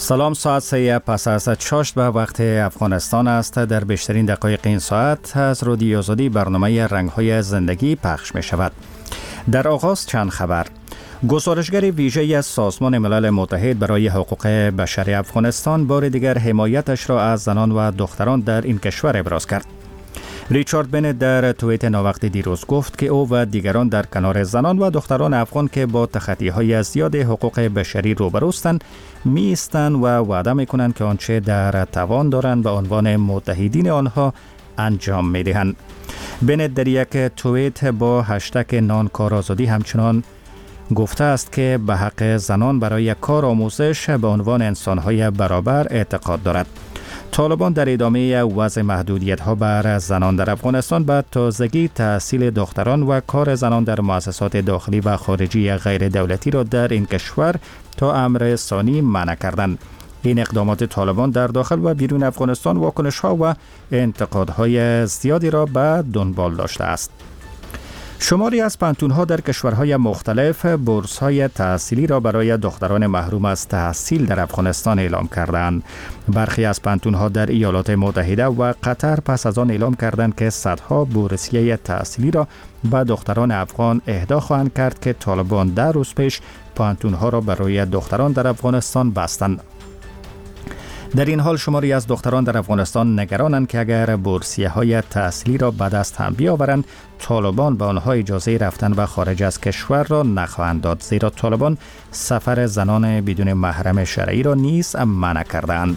سلام، ساعت 3 پس از چاشت به وقت افغانستان است. در بیشترین دقایق این ساعت از رادیو آزادی برنامه رنگ‌های زندگی پخش می شود. در آغاز چند خبر. گزارشگر ویژه از سازمان ملل متحد برای حقوق بشر افغانستان بار دیگر حمایتش را از زنان و دختران در این کشور ابراز کرد. ریچارد بنت در توییت ناوقتی دیروز گفت که او و دیگران در کنار زنان و دختران افغان که با تخطی‌های زیاد حقوق بشری روبروستند می‌ایستند و وعده می‌کنند که آنچه در توان دارند به عنوان متحدین آنها انجام می‌دهند. بنت در یک توییت با هشتگ نان کار آزادی همچنان گفته است که به حق زنان برای کار آموزش به عنوان انسان‌های برابر اعتقاد دارد. طالبان در ادامه وضع محدودیت‌ها بر زنان در افغانستان به تازگی تحصیل دختران و کار زنان در مؤسسات داخلی و خارجی غیر دولتی را در این کشور تا امر ثانی منع کردند. این اقدامات طالبان در داخل و بیرون افغانستان واکنش‌ها و انتقادهای زیادی را به دنبال داشته است. شماری از پانتون‌ها در کشورهای مختلف بورس‌های تحصیلی را برای دختران محروم از تحصیل در افغانستان اعلام کردند. برخی از پانتون‌ها در ایالات متحده و قطر پس از آن اعلام کردند که صدها بورسیه تحصیلی را به دختران افغان اهدا خواهند کرد که طالبان در روز پیش پانتون‌ها را برای دختران در افغانستان بستند. در این حال شماری از دختران در افغانستان نگرانند که اگر بورسیه‌های تحصیلی را به دست هم بیاورند، طالبان به آنها اجازه رفتن و خارج از کشور را نخواهند داد، زیرا طالبان سفر زنان بدون محرم شرعی را نیز منع کردند.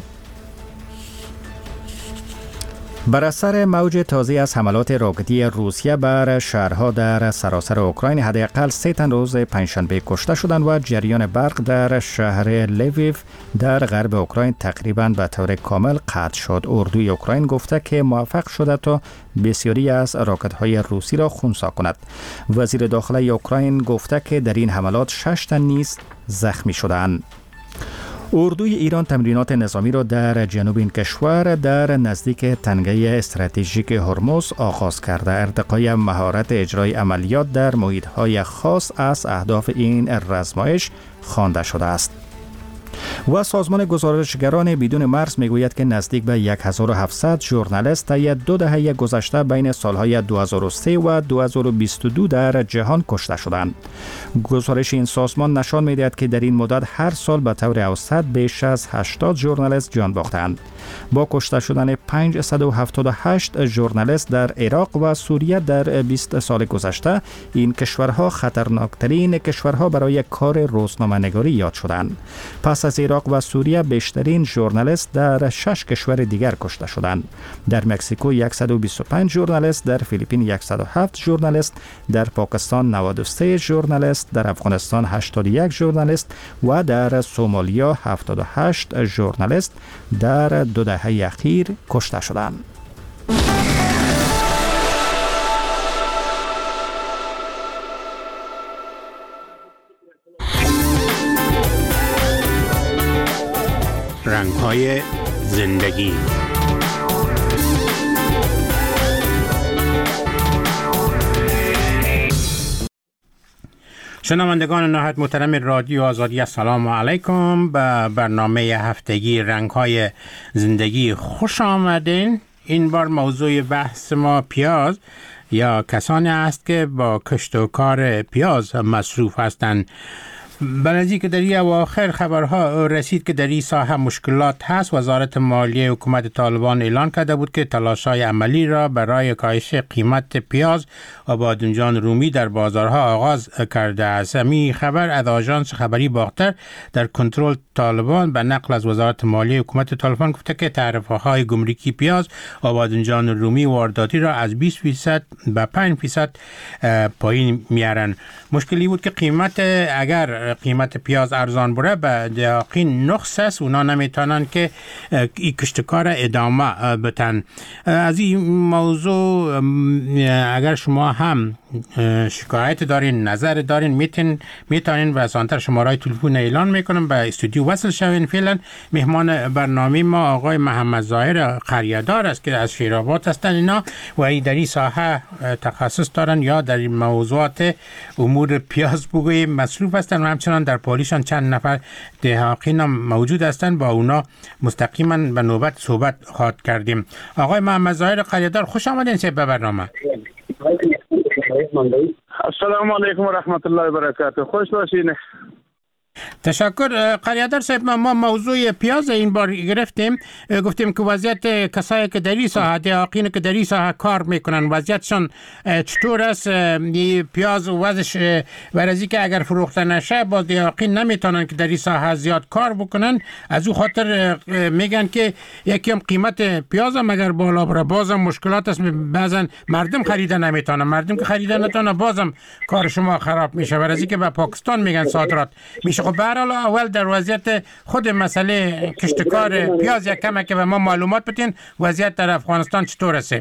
بر اثر موج تازه از حملات راکتی روسیه بر شهرها در سراسر اوکراین حداقل 3 تن روز پنجشنبه کشته شدند و جریان برق در شهر لویو در غرب اوکراین تقریباً به طور کامل قطع شد. اردوی اوکراین گفته که موفق شده تا بسیاری از راکت‌های روسی را خنثی کند. وزیر داخلی اوکراین گفته که در این حملات 6 تن نیز زخمی شدند. اردوی ایران تمرینات نظامی را در جنوب این کشور در نزدیک تنگه استراتژیک هرمز آغاز کرده. ارتقای مهارت اجرای عملیات در محیط‌های خاص از اهداف این رزمایش خوانده شده است. و سازمان گزارشگران بدون مرز میگوید که نزدیک به 1700 ژورنالیست طی 2 دهه گذشته بین سالهای 2003 و 2022 در جهان کشته شدند. گزارش این سازمان نشان میدهد که در این مدت هر سال به طور اوسط بیش از 80 ژورنالیست جان باختند. با کشته شدن 578 ژورنالیست در عراق و سوریه در 20 سال گذشته، این کشورها خطرناکترین کشورها برای کار روزنامه‌نگاری یاد شدند. پس از عراق و سوریه بیشترین ژورنالیست در 6 کشور دیگر کشته شدند. در مکزیکو 125 ژورنالیست، در فیلیپین 107 ژورنالیست، در پاکستان 93 ژورنالیست، در افغانستان 81 ژورنالیست و در سومالیا 78 ژورنالیست در 2 دهه اخیر کشته شدند. رنگ‌های زندگی. شنوندگان نهایت محترم رادیو آزادی، السلام علیکم. به برنامه هفتگی رنگ‌های زندگی خوش آمدین. این بار موضوع بحث ما پیاز یا کسانی است که با کشت و کار پیاز مصروف هستند. برای که در این اواخر خبرها رسید که در این ساحه مشکلات هست. وزارت مالیه حکومت طالبان اعلان کرده بود که تلاش‌های عملی را برای کاهش قیمت پیاز و بادمجان رومی در بازارها آغاز کرده است. این خبر از آژانس خبری باختر در کنترل طالبان به نقل از وزارت مالیه حکومت طالبان گفته که تعرفه‌های گمرکی پیاز و بادمجان رومی وارداتی را از 20% به 5% پایین میارن. مشکلی بود که اگر قیمت پیاز ارزان بره به یقین نقص است، اونا نمیتونن که این کشتکار ادامه بتن. از این موضوع اگر شما هم شکایت دارین، نظر دارین، میتونین و سانتر شماره تلفن اعلان میکنم به استودیو وصل شوین. فعلا مهمان برنامه ما آقای محمد ظاهر قریه‌دار است که از شیرآباد هستند. اینا و در این ساحه تخصص دارن یا در این موضوعات امور پیاز بگوییم مصروف هستند و همچنان در پالیشان چند نفر دهاقین هم موجود هستند. با اونا مستقیما به نوبت صحبت خواهد کردیم. آقای محمد ظاهر قریه‌دار خوش آمدین به برنامه. السلام علیکم و رحمت الله و برکاته. خوش باشین. تشکر. قریه‌دار صاحب، ما موضوع پیاز این بار گرفتیم، گفتیم که وضعیت کسایی که در این ساحه، دهاقین که در این ساحه کار میکنن، وضعیتشون چطور است؟ پیاز وضعش ورزی که اگر فروخته نشه باز دهاقین نمیتونن که در این ساحه زیاد کار بکنن. از او خاطر میگن که یکم قیمت پیاز هم اگر بالا بره بازم مشکلات است، بعضن مردم خریده نمیتونن، مردم که خریده نتونه بازم کار شما خراب میشه. ورزی که به پاکستان میگن صادرات میشه. خب به هر حال اول در وضعیت خود مسئله کشتکار پیاز یک کمه که به ما معلومات بدین، وضعیت در افغانستان چطور است؟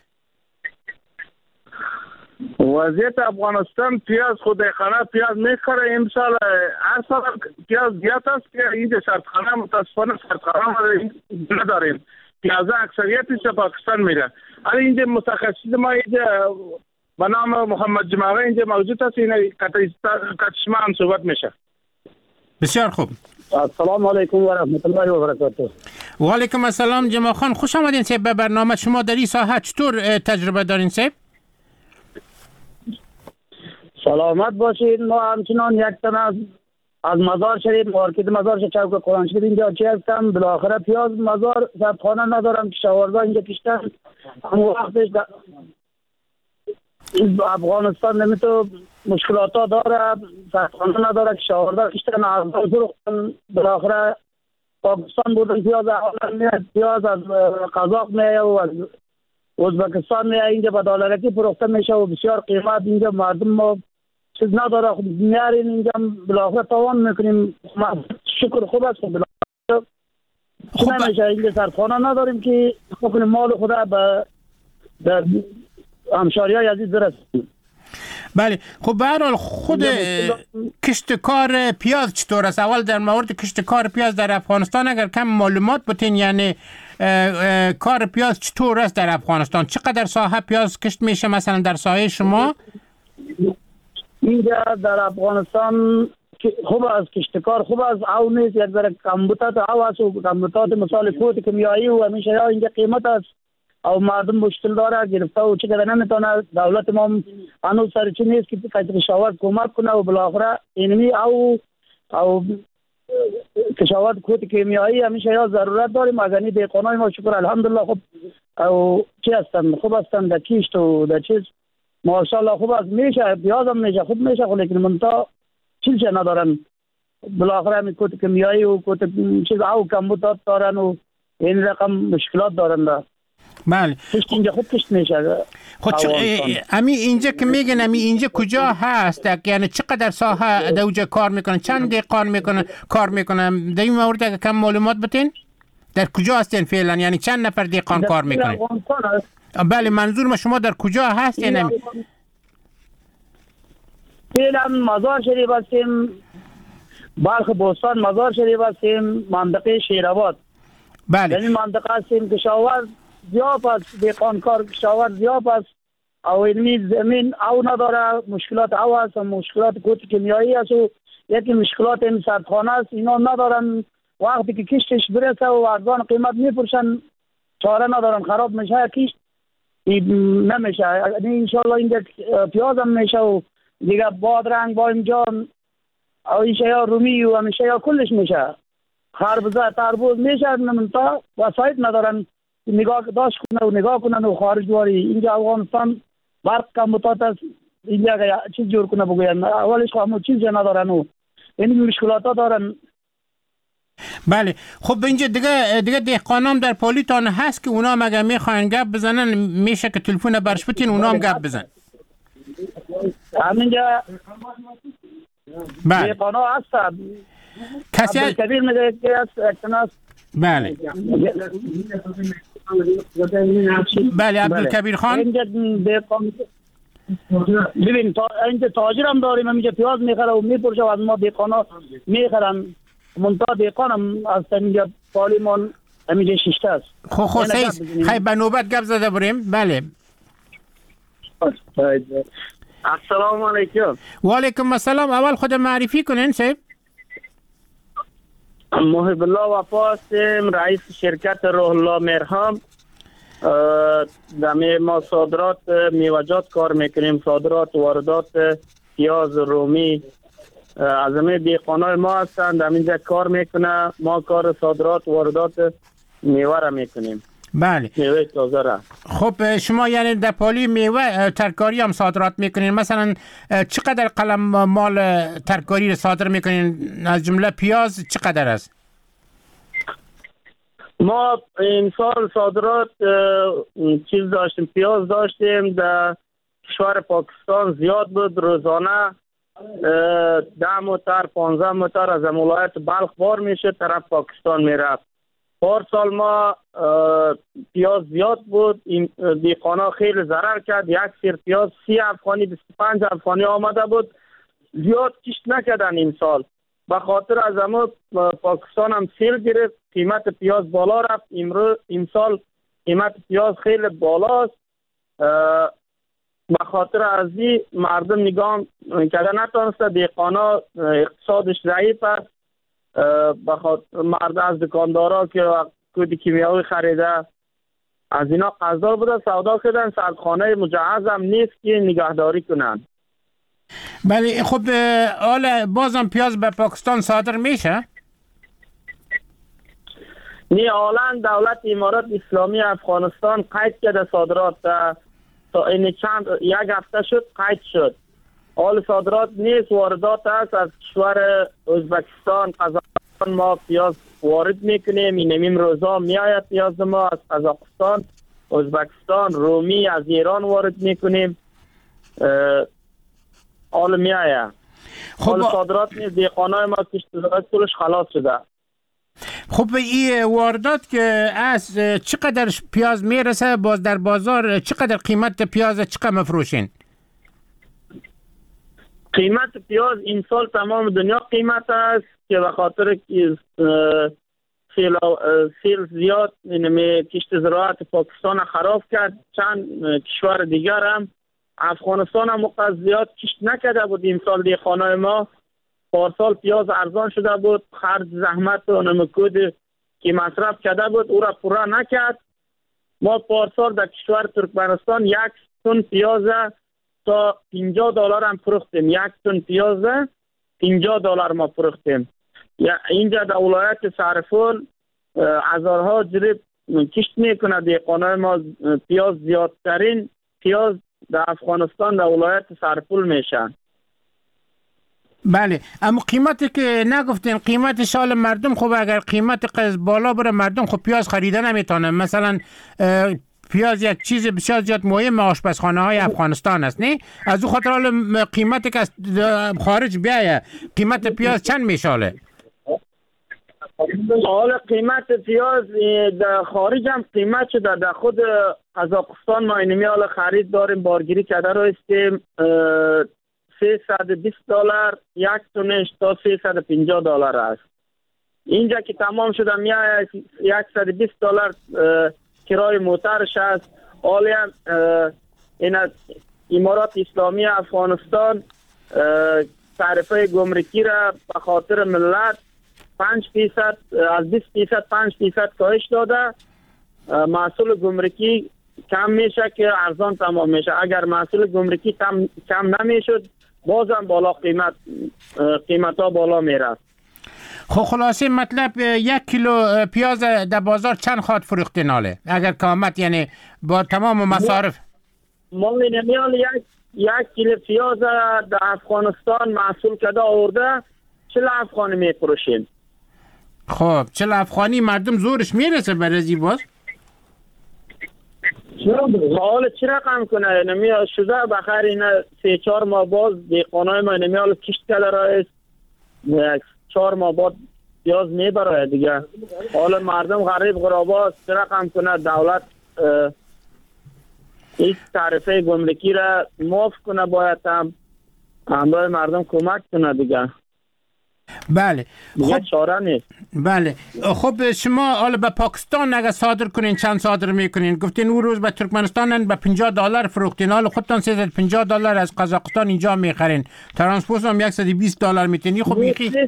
وضعیت افغانستان پیاز خود خانه پیاز میخره. امسال هر سال پیاز زیاد است که اینجا سردخانه متاسفانه سردخانه نداریم. پیاز اکثریتش پاکستان میره. ولی اینجا متخصص ما اینجا به نام محمد جماعه اینجا موجود است. این کتشما هم صحبت میشه. بسیار خوب. السلام علیکم و رحمت الله و برکاته. و علیکم السلام جماعه خان، خوش آمدین صاحب به برنامه. شما در این ساحه چطور تجربه دارین صاحب؟ سلامت باشید. ما همچنان یک تن از مزار شریف مارکت مزار شریف چوک قرآن شریف اینجا چی هستم. بالاخره پیاز مزار سردخانه ندارم که شاورده اینجا کشتن. اما وقتش افغانستان نمیتو مشکلات ها داره، سردخانه نداره که شاورده کشتن از فروختن. بالاخره پاکستان بودن پیاز احالا میاد، پیاز از قزاق میاد و از ازبکستان میاد اینجا به دلارکی فروخته میشه و بسیار قیمت. اینجا مردم ما چیز نداره، خب میارین اینجا بالاخره تاوان میکنیم. شکر خوب است. بالاخره خوب نمیشه اینجا سردخانه نداریم که بکنیم مال خدا به همشاریای عزیز برسیم. بله. خب به هر حال خود کشتکار پیاز چطور است؟ اول در مورد کشتکار پیاز در افغانستان اگر کم معلومات بتین، یعنی کار پیاز چطور است در افغانستان؟ چقدر ساحه پیاز کشت میشه مثلا در ساحه شما؟ اینجا در افغانستان خوب از کشتکار خوب از او نیست. یک ذره کمبوتات او است و کمبوتات مثال کوت کیمیایی و همیشه یا اینجا قیمت است او مردم مشکل داره گرفته و چه کده نمیتونه. دولت ما هنوز سرچی نیست که کشاورز کمک کنه و بالاخره اینمی او کشاورز کوت کیمیایی همیشه یا ضرورت داریم. اگرنی دیقانای ما شکر الحمدلله خوب او چی هستن، خوب هستن در کشت و در چیز ماشاءالله خوب است. میشه پیاز هم میشه خوب میشه، لیکن منتها چیزی ندارن. بالاخره همین کوت کیمیایی و کوت چیز او کمبوتات دارن و این رقم مشکلات دارن. بله. کشت اینجا خوب کشت میشه. خود امی اینجا که میگن امی اینجا کجا هست؟ یعنی چقدر ساحه دوجه کار میکنن؟ چند دقیقه کار میکنن؟ در این مورد اگه کم معلومات بتین؟ در کجا هستین فعلا؟ یعنی چند نفر دقیقان کار میکنن؟ بله منظور ما شما در کجا هستین؟ فعلا مزار شریف هستیم، بلخ بوستان مزار شریف هستیم، منطقه شیرآباد. بله. یعنی منطقه هستیم کشاورز زیاد است، دیقانکار کشاورز زیاد است او علمی زمین او نداره. مشکلات او است و مشکلات کوت کیمیایی است و یکی مشکلات این سردخانه است. اینا ندارن. وقتی که کشتش برسه و ارزان قیمت میفروشن چاره ندارن، خراب میشه کشت نمیشه. انشالله اینجا پیاز هم میشه و دیگه بادرنگ با اینجا او اینشه یا رومی و همیشه یا کلش میشه. خربزه تربوز میشه. نمونتا وسایت ندارن نگاه داشت کنه و نگاه کنن و خارج واری. اینجا افغانستان برق کمبوتات است. اینجا چیز جور کنه بگوین اولش همون چیزی ندارن و این مشکلات ها دارن. بله. خب اینجا دیگه دهقانام در پالیتان هست که اونا هم اگر میخواین گپ بزنن میشه که تلفن برش بتین اونا هم گپ بزن. همینجا دهقانا هستن. کسی عبدالکبیر میگه که هست. بله. بله عبدالکبیر خان. ببین اینجا تاجر هم داریم، اینجا پیاز میخره و میپرشه و از ما دیقانا میخرن. منتها دیقان هم از اینجا پالیمان همینجا شیشته است. خب خیلی به نوبت گپ زده بریم. بله السلام علیکم. و علیکم السلام. اول خود معرفی کنین صاحب. محب الله وفا هستیم، رئیس شرکت روح الله مرهم. در ما صادرات میوه‌جات کار میکنیم، صادرات واردات پیاز رومی از همه دیقانای ما هستند، در اینجا کار میکنه. ما کار صادرات واردات میوه را میکنیم. بله میوه تازه را. خب شما یعنی در پالی میوه ترکاری هم صادرات میکنین، مثلا چقدر قلم مال ترکاری رو صادر میکنین؟ از جمله پیاز چقدر است؟ ما این سال صادرات چیز داشتیم، پیاز داشتیم در کشور پاکستان زیاد بود. روزانه 10 موتر 15 موتر از ولایت بلخ بار میشه طرف پاکستان میرفت. پارسال ما پیاز زیاد بود، این دیقانا خیلی ضرر کرد. یک سیر پیاز 30 افغانی 25 افغانی آمده بود، زیاد کشت نکردن این سال. به خاطر از همه پاکستان هم سیل گرفت، قیمت پیاز بالا رفت. این سال قیمت پیاز خیلی بالاست. به خاطر از این مردم نگاه کردن نتونسته، دیقانا اقتصادش ضعیف است. مرد از دکاندارا که کود کیمیاوی خریده از اینا قرضدار بوده، سودا کردن، سردخانه مجهز هم نیست که نگهداری کنن. بله خب حالا بازم پیاز به پاکستان صادر میشه؟ نه، حالا دولت امارات اسلامی افغانستان قید کرده صادرات، تا این یک هفته شد قید شد. حال صادرات نیست، واردات است. از کشور ازبکستان، قزاقستان ما پیاز وارد میکنیم. این روزا میآید پیاز ما از قزاقستان، ازبکستان، رومی از ایران وارد میکنیم. حال میآید. حال صادرات نیست، دیقانای ما کشت کلش خلاص شده. خب این واردات که از چقدر پیاز میرسه باز در بازار؟ چقدر قیمت پیاز چقدر مفروشین؟ قیمت پیاز این سال تمام دنیا قیمت است که به خاطر سیل زیاد کشت زراعت پاکستان خراب کرد. چند کشور دیگر هم، افغانستان هم موقع زیاد کشت نکرده بود این سال. دیخانه ما پارسال پیاز ارزان شده بود، خرج زحمت و نمکود که مصرف کرده بود او را پورا نکرد. ما پارسال در کشور ترکمنستان 1 تن پیاز تا $50 هم فروختیم. 1 تن پیاز $50 ما فروختیم. اینجا در ولایت سرپل هزارها جریب کشت میکنه دیقانای ما. پیاز زیادترین پیاز در افغانستان در ولایت سرپل میشه. بله اما قیمتی که نگفتین، قیمت شال مردم خب اگر قیمت بالا بره مردم خب پیاز خریده نمیتونه. مثلا پیاز یک چیز بسیار زیاد مهم آشپزخانه های افغانستان است، نه؟ از او خاطر حال قیمتی که از خارج بیایه قیمت پیاز چند میشاله؟ حالا قیمت پیاز در خارج هم قیمت شده. در خود قزاقستان ما اینمی حالا خرید داریم، بارگیری کرده رو استیم. $320 یک تنش تا $350 است. اینجا که تمام شده میاد $120 کرای موترش است. حالی هم این امارات اسلامی افغانستان تعرفه گمرکی را به خاطر ملت 5% از 20% 5% کاهش داده. محصول گمرکی کم میشه که ارزان تمام میشه. اگر محصول گمرکی کم نمیشد بازم بالا قیمت ها بالا میرفت. خب خلاصه مطلب 1 کیلو پیاز در بازار چند خواهد فروخته ناله اگر قیمت یعنی با تمام مصارف؟ ما نمیال 1 کیلو پیاز در افغانستان محصول کرده آورده 40 افغانی میفروشیم. خب 40 افغانی مردم زورش میرسه برای باز؟ حالا چی رقم کنه؟ نمیال شده بخیر اینا 3-4 ماه باز دیقانای ما نمیال کشت کرده رایست 4 ماه بعد پیاز میبره دیگه. حالا مردم غریب غرابا چی رقم کنه؟ دولت این تعرفه گمرکی را معاف کنه، باید هم همراه مردم کمک کنه دیگه. بله خب چاره نیست. بله خب شما حالا به پاکستان اگه صادر کنین چند صادر میکنین؟ گفتین اون روز به ترکمنستان به $50 فروختین، حالا خودتان $350 از قزاقستان اینجا میخرین، ترانسپورت هم $120 میتونی. خب میخی $350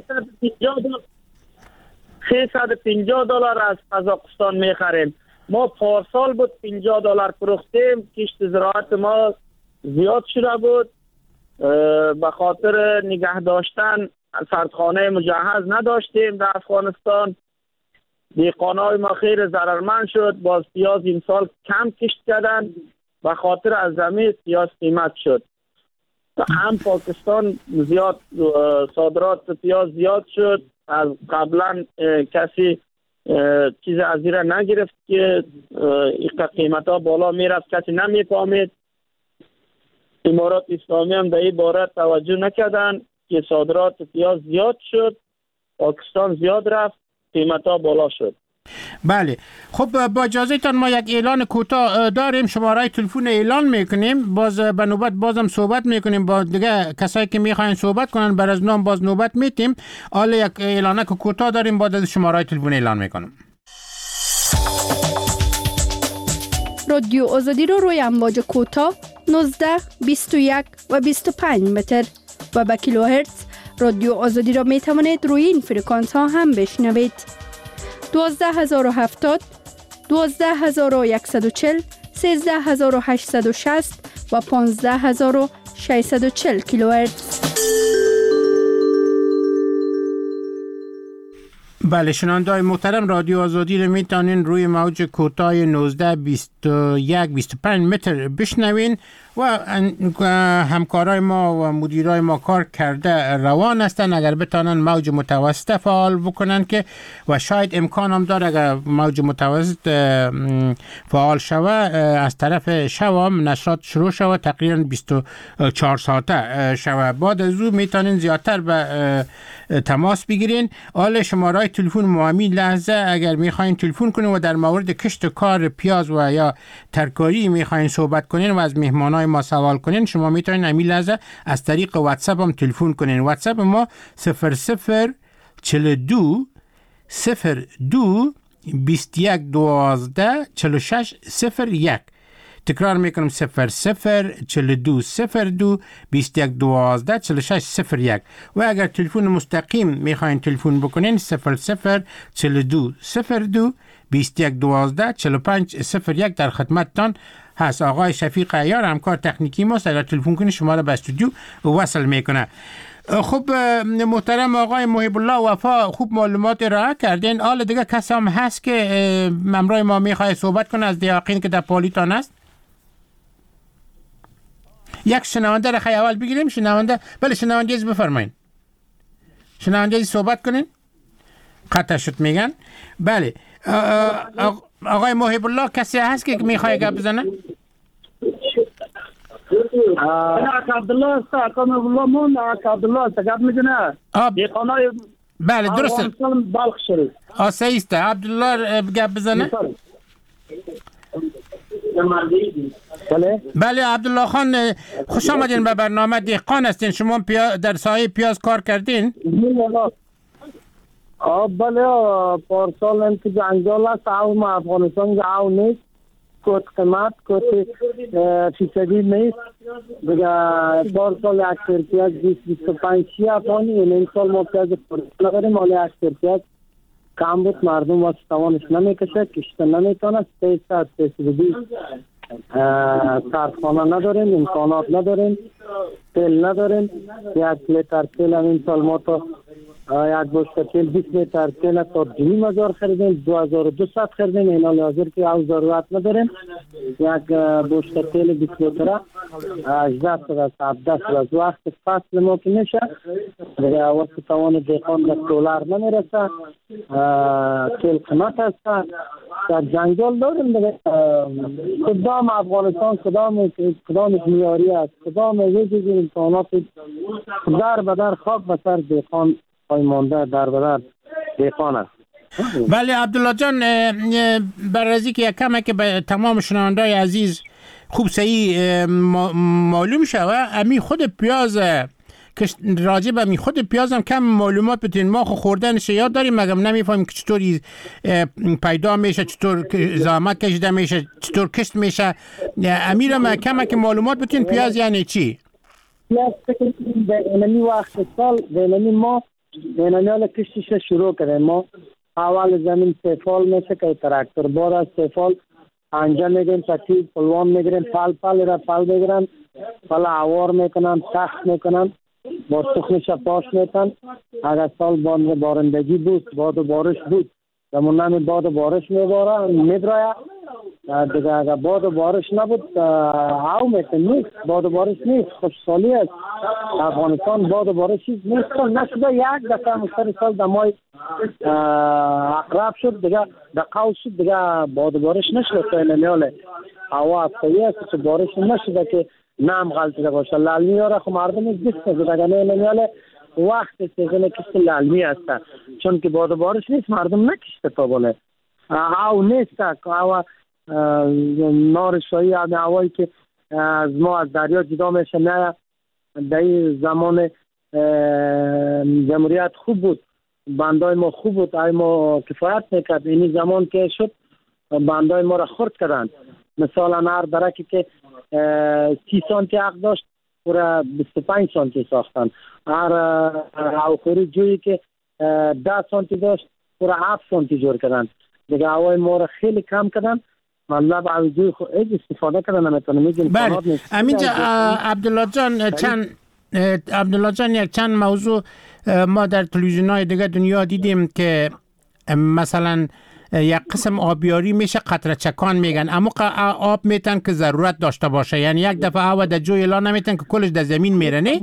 از قزاقستان میخریم. ما پارسال بود $50 فروختیم، کشت زراعت ما زیاد شده بود، به خاطر نگه داشتن سردخانه مجهز نداشتیم در افغانستان. دهقانای ما خیلی ضررمند شد، باز پیاز این سال کم کشت کردن، به خاطر از زمین پیاز قیمت شد. هم پاکستان زیاد صادرات پیاز زیاد شد، از قبلا کسی چیز از زیر نگرفت که قیمت ها بالا میرفت، کسی نمیفهمید. امارات اسلامی هم در این باره توجه نکردن که صادرات پیاز زیاد شد، پاکستان زیاد رفت، قیمت ها بالا شد. بله خب با اجازه تان ما یک اعلان کوتاه داریم، شماره تلفن اعلان میکنیم، باز به نوبت بازم صحبت میکنیم با دیگه کسایی که میخواین صحبت کنن، بر از نام باز نوبت میتیم. حالا یک اعلانه کوتاه داریم، بعد از شماره تلفن اعلان میکنم. رادیو آزادی رو روی امواج کوتاه 19, 21 و 25 متر و به کیلوهرتز رادیو آزادی را می توانید روی این فرکانس ها هم بشنوید. 12070 12140 13860 و 15640 کیلوهرتز. بله شنونده‌های محترم، رادیو آزادی رو میتونین روی موج کوتاه 19 21 25 متر بشنوین و همکارای ما و مدیرای ما کار کرده روان هستن اگر بتانن موج متوسط فعال بکنن که و شاید امکان هم داره اگر موج متوسط فعال شوه از طرف شوام نشاط شروع شوه تقریبا 24 ساعته شوه. بعد از او میتونین زیادتر به تماس بگیرین. حالا شماره تلفن معامی لحظه اگر میخواین تلفن کنین و در مورد کشت کار پیاز و یا ترکاری میخواین صحبت کنین و از مهمانای ما سوال کنین، شما میتونین همین لحظه از طریق واتساپ هم تلفن کنین. واتساپ ما 0042 02 21 12 46 01. تکرار میکنم 0042 02 21 12 46 01. و اگر تلفن مستقیم میخواین تلفن بکنین 0042 02 21 12 45 01 در خدمتتان هست. آقای شفیق عیار همکار تکنیکی ماست، اگر تلفن کنید شما را به استودیو وصل میکنه. خب محترم آقای محب الله وفا خوب معلومات ارائه کردین. حالا دیگه کسی هم هست که همراه ما میخواد صحبت کنه از دیاقین که در پالیتان است؟ یک شنونده را خیلی اول بگیریم. شنونده، بله شنونده از بفرمایید. شنونده از صحبت کنین. قطع شد میگن. بله آقای محب الله کسی هست که میخواد گپ بزنه؟ عبدالله است. عبدالله مون عبدالله است. گپ میزنه. دیقانای بله درسته. بلخ شریف. صحیح است. عبدالله گپ بزنه. بله عبدالله خان خوش آمدین به برنامه. دهقان هستین شما، در سایه پیاز کار کردین؟ بله پارسال هم که جنجال است او ما افغانستان او نیست، کت قیمت کت فیصدی نیست دیگه. پارسال اکتر پیاز 20-25 افغانی، این سال ما پیاز پارسال داریم، حالی اکتر پیاز کم بود، مردم واسه توانش نمیکشه، کشتن نمیتونه، 320 سردخانه نداریم، امکانات نداریم، تیل نداریم. یک لیتر تیل هم این سال ما تا یک بشکه تیل 20 لیتر تیل تا 2,000 خریدیم، 2,200 خریدیم. اینا لازم که او ضرورت نداریم. یک بشکه تیل 20 لیتر 18 از وقت فصل ما که میشه دیگه وقت توان دهقان در دلار نمیرسه، تیل قیمت هست. در جنجال داریم دیگه. کدام افغانستان کدام میاری است، کدام ویژگی امکانات در بدر خاک بسر دهقان مانده، در بدر دهقان است. بله عبدالله جان، بررسی که یک کمه که به تمام شنوندای عزیز خوب صحیح معلوم شوه. امی خود پیاز که راجع به می خود پیاز هم کم معلومات بتین. ما خوردنش یاد داریم مگم نمیفهمیم که چطوری پیدا میشه، چطور زحمت کشیده میشه، چطور کشت میشه. امیر ما کم که معلومات بتین پیاز یعنی چی؟ پیاز اینمی وقت سال اینمی ما اینمی کشتش شروع کردیم. ما اول زمین سفال میشه که تراکتور بار از سفال انجام میگیم، تکیب پلوان میگیریم، پل میگیرن، پل عوار میکنن، تخت میکنن، با تخمش پاش میتن. اگر سال بارندگی بود، باد و بارش بود، زمان نمی باد و بارش میدرایه دیگه. اگر باد و بارش نبود او میتن نیست، باد و بارش نیست. خوشحالی است افغانستان باد و بارش نیست. نشده یک دفعه مستر سال دمای اقرب شد دیگه دقاو شد دیگه باد و بارش نشده. تا اینمیاله هوا افتایی است که بارش نشده که نام غلطیده باشه. لالمی ها را خو مردم دیست نزده اگر اینمیاله وقت سیزن کشت لالمی است چون که باد و بارش نیست مردم نکشته تا بله او نیست. او نارشایی هوایی که از ما از دریا جدا میشه نه در زمان جمهوریت خوب بود، بندای ما خوب بود، ای ما کفایت میکرد. اینی زمان که شد بندای ما را خرد کردن. مثلا هر درکی که 30 سانتی حق داشت پورا 25 سانتی ساختن. هر اوخوری جویی که 10 سانتی داشت پورا 7 سانتی جور کردن دیگه. هوای ما را خیلی کم کردن. مطلب اوجوی خود استفاده کردن نمیتونه میگیم. بله امینجا عبدالله جان یک چند موضوع ما در تلویزیون‌های دیگه دنیا دیدیم که مثلا یک قسم آبیاری میشه قطره چکان میگن، اما آب میتن که ضرورت داشته باشه. یعنی یک دفعه آب در جوی لا نمیتن که کلش در زمین میره. نه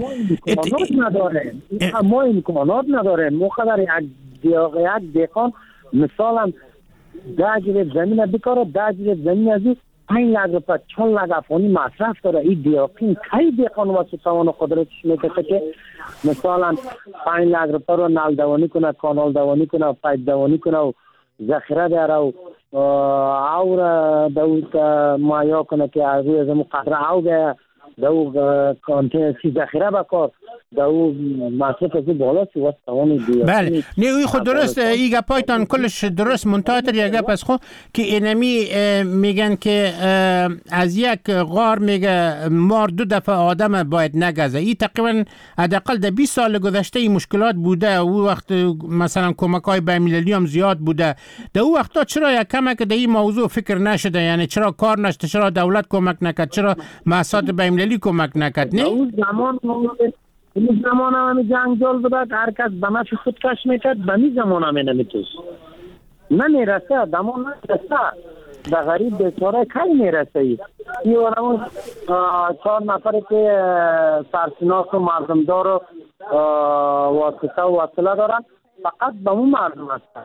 ما امکانات نداریم. مقدر یک دیقان مثلا 10 جریب زمین بکاره، 10 جریب زمین از 5 لک روپیه 4 لک افغانی مصرف داره. این دیقین کی دیقان واسه توان خودش میکشه که مثلا 5 لک روپیه رو نل دوانی کنه، کانال دوانی کنه، پایپ دوانی کنه و ذخیره داره و او را دو مایا کنه که از روی زمین قطره او گه دو کانتین سی ذخیره بکار دو مصرف از بالا سی واسه توانی دیگه. بله نه خود درست این گپایتان کلش درست منتهاتر یک گپ از خود که اینمی میگن که از یک غار میگه مار 2 دفعه آدم باید نگزه. این تقریبا حداقل در 20 سال گذشته این مشکلات بوده. او وقت مثلا کمک‌های بین‌المللی هم زیاد بوده. در او وقتا چرا یک کمک در این موضوع فکر نشده؟ یعنی چرا کار نشده؟ چرا دولت کمک نکرد؟ چرا مؤسسات بین‌المللی کمک نکرد؟ نه این زمان هم جنگجال بوده، هر کس به نفع خود کش میکرد. به این زمان هم نمیتوست نمیرسه، دمان نمیرسه به غریب بیچاره کی میرسه. این همون 4 نفری که سرشناس و مردمدار و واسطه و وصله دارن فقط به اون مردم هستن.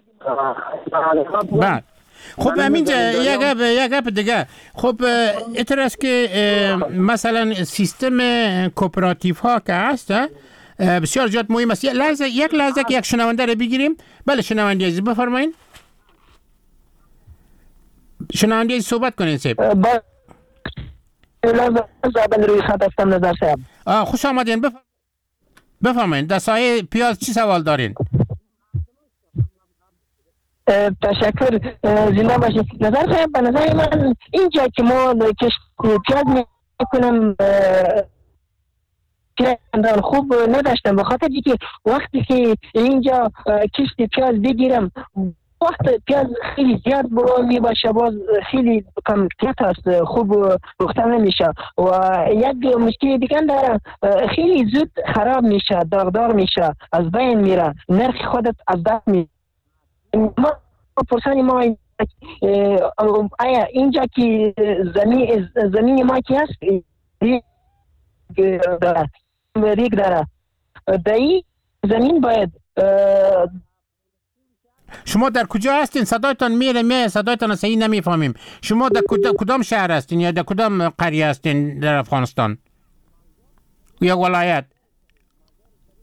بله خب همینجا یک گپ دیگه. خب اتر است که مثلا سیستم کوپراتیف ها که هست بسیار زیاد مهم است. یک لحظه که یک شنونده رو بگیریم. بله شنونده عزیز بفرمایید. شنونده عزیز صحبت کنین صاحب. روی خط هستم نظر صاحب. خوش آمدین بفرمایید. در سایه پیاز چی سوال دارین؟ تشکر زنده باشید. نظر صاحب به نظر من اینجا که ما پیاز میکنم پیاز خوب نداشتم، به خاطر که وقتی که اینجا کشت پیاز بگیرم وقت پیاز خیلی زیاد می باشه، باز خیلی کم کت است، خوب پخته نمیشه و یک مشکل دیگه داره، خیلی زود خراب میشه، داغدار میشه، از بین میره، نرخ خودت از دست میره. ما پرسانی ما آیا اینجا که زمین ما که هست ریگ داره در این زمین باید شما در کجا هستین؟ صدایتان میره صدایتان صحیح نمیفهمیم. شما در کدام شهر هستین یا در کدام قریه هستین در افغانستان یا ولایت؟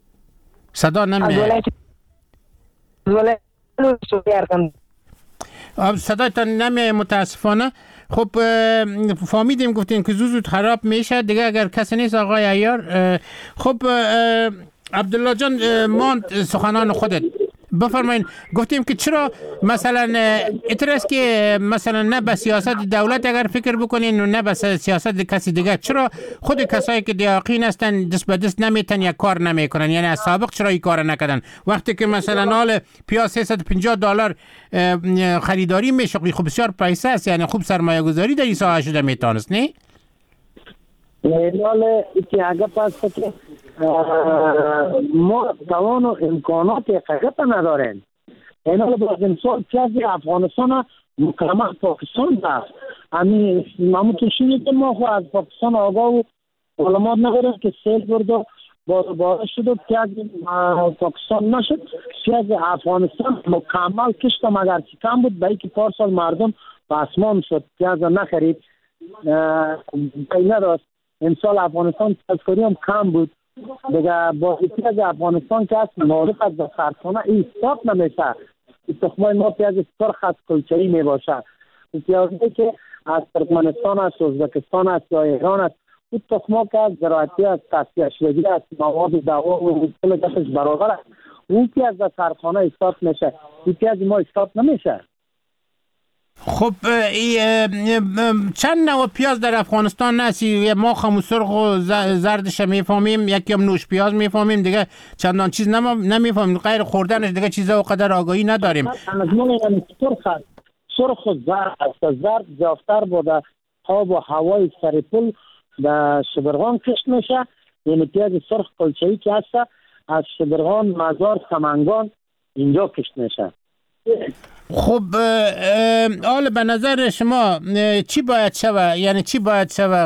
صدا نمیره. صدایتان نمیای متاسفانه. خب فهمیدیم گفتین که زود خراب میشه دیگه اگر کسی نیست. آقای عیار، خب عبدالله جان ماند سخنان خودت بفرمایید. گفتیم که چرا مثلا اترس که مثلا نه به سیاست دولت اگر فکر بکنین و نه به سیاست کسی دیگه، چرا خود کسایی که دیاقین هستن دست به دست نمیتن یک کار نمیکنن؟ یعنی از سابق چرا این کار نکردن وقتی که مثلا حال پیاز $350 خریداری میشه؟ خب بسیار پیسه است، یعنی خوب سرمایه گذاری در این ساحه شده میتونست نه؟ حالا که اگه پس که ما توان و امکانات حقیقت نداریم. این حالا باز امسال پیاز افغانستان مکرمه پاکستان دست همون شنید ما خود از پاکستان آگاه و علامات نداریم که سیل برده باره شد و پیاز پاکستان نشد. پیاز افغانستان مکمل کشتم اگر چی کم بود به که پارسال مردم پاسمان شد پیاز نخرید نداشت. امسال افغانستان پیازکاری هم کم بود دیگه. با پیاز افغانستان که از معروف از سرخانه ایستاد نمیشه. تخمای ما پیاز سرخ از کلچه‌ای می باشه. پیازی که از ترکمنستان است، ازبکستان است یا ایران است، این تخما که از زراعتی است، تصفیه شدگی است، مواد دوا و کل دستش برابر است، اون پیاز در سرخانه ایستاد میشه. این پیاز ما ایستاد نمیشه. خب چند نوع پیاز در افغانستان هستی؟ ما خمو سرخ و زردش میفهمیم، یکی هم نوش پیاز میفهمیم، دیگه چندان چیز نمیفهمیم. غیر خوردنش دیگه چیزا و قدر آگاهی نداریم. سرخ و زرد است. زرد زیافتر بوده آب و هوای سرپل در شبرغان کشت میشه. یعنی پیاز سرخ کلچه‌ای که هست از شبرغان، مزار، سمنگان اینجا کشت میشه. خب حالا به نظر شما چی باید شوه؟ یعنی چی باید شوه؟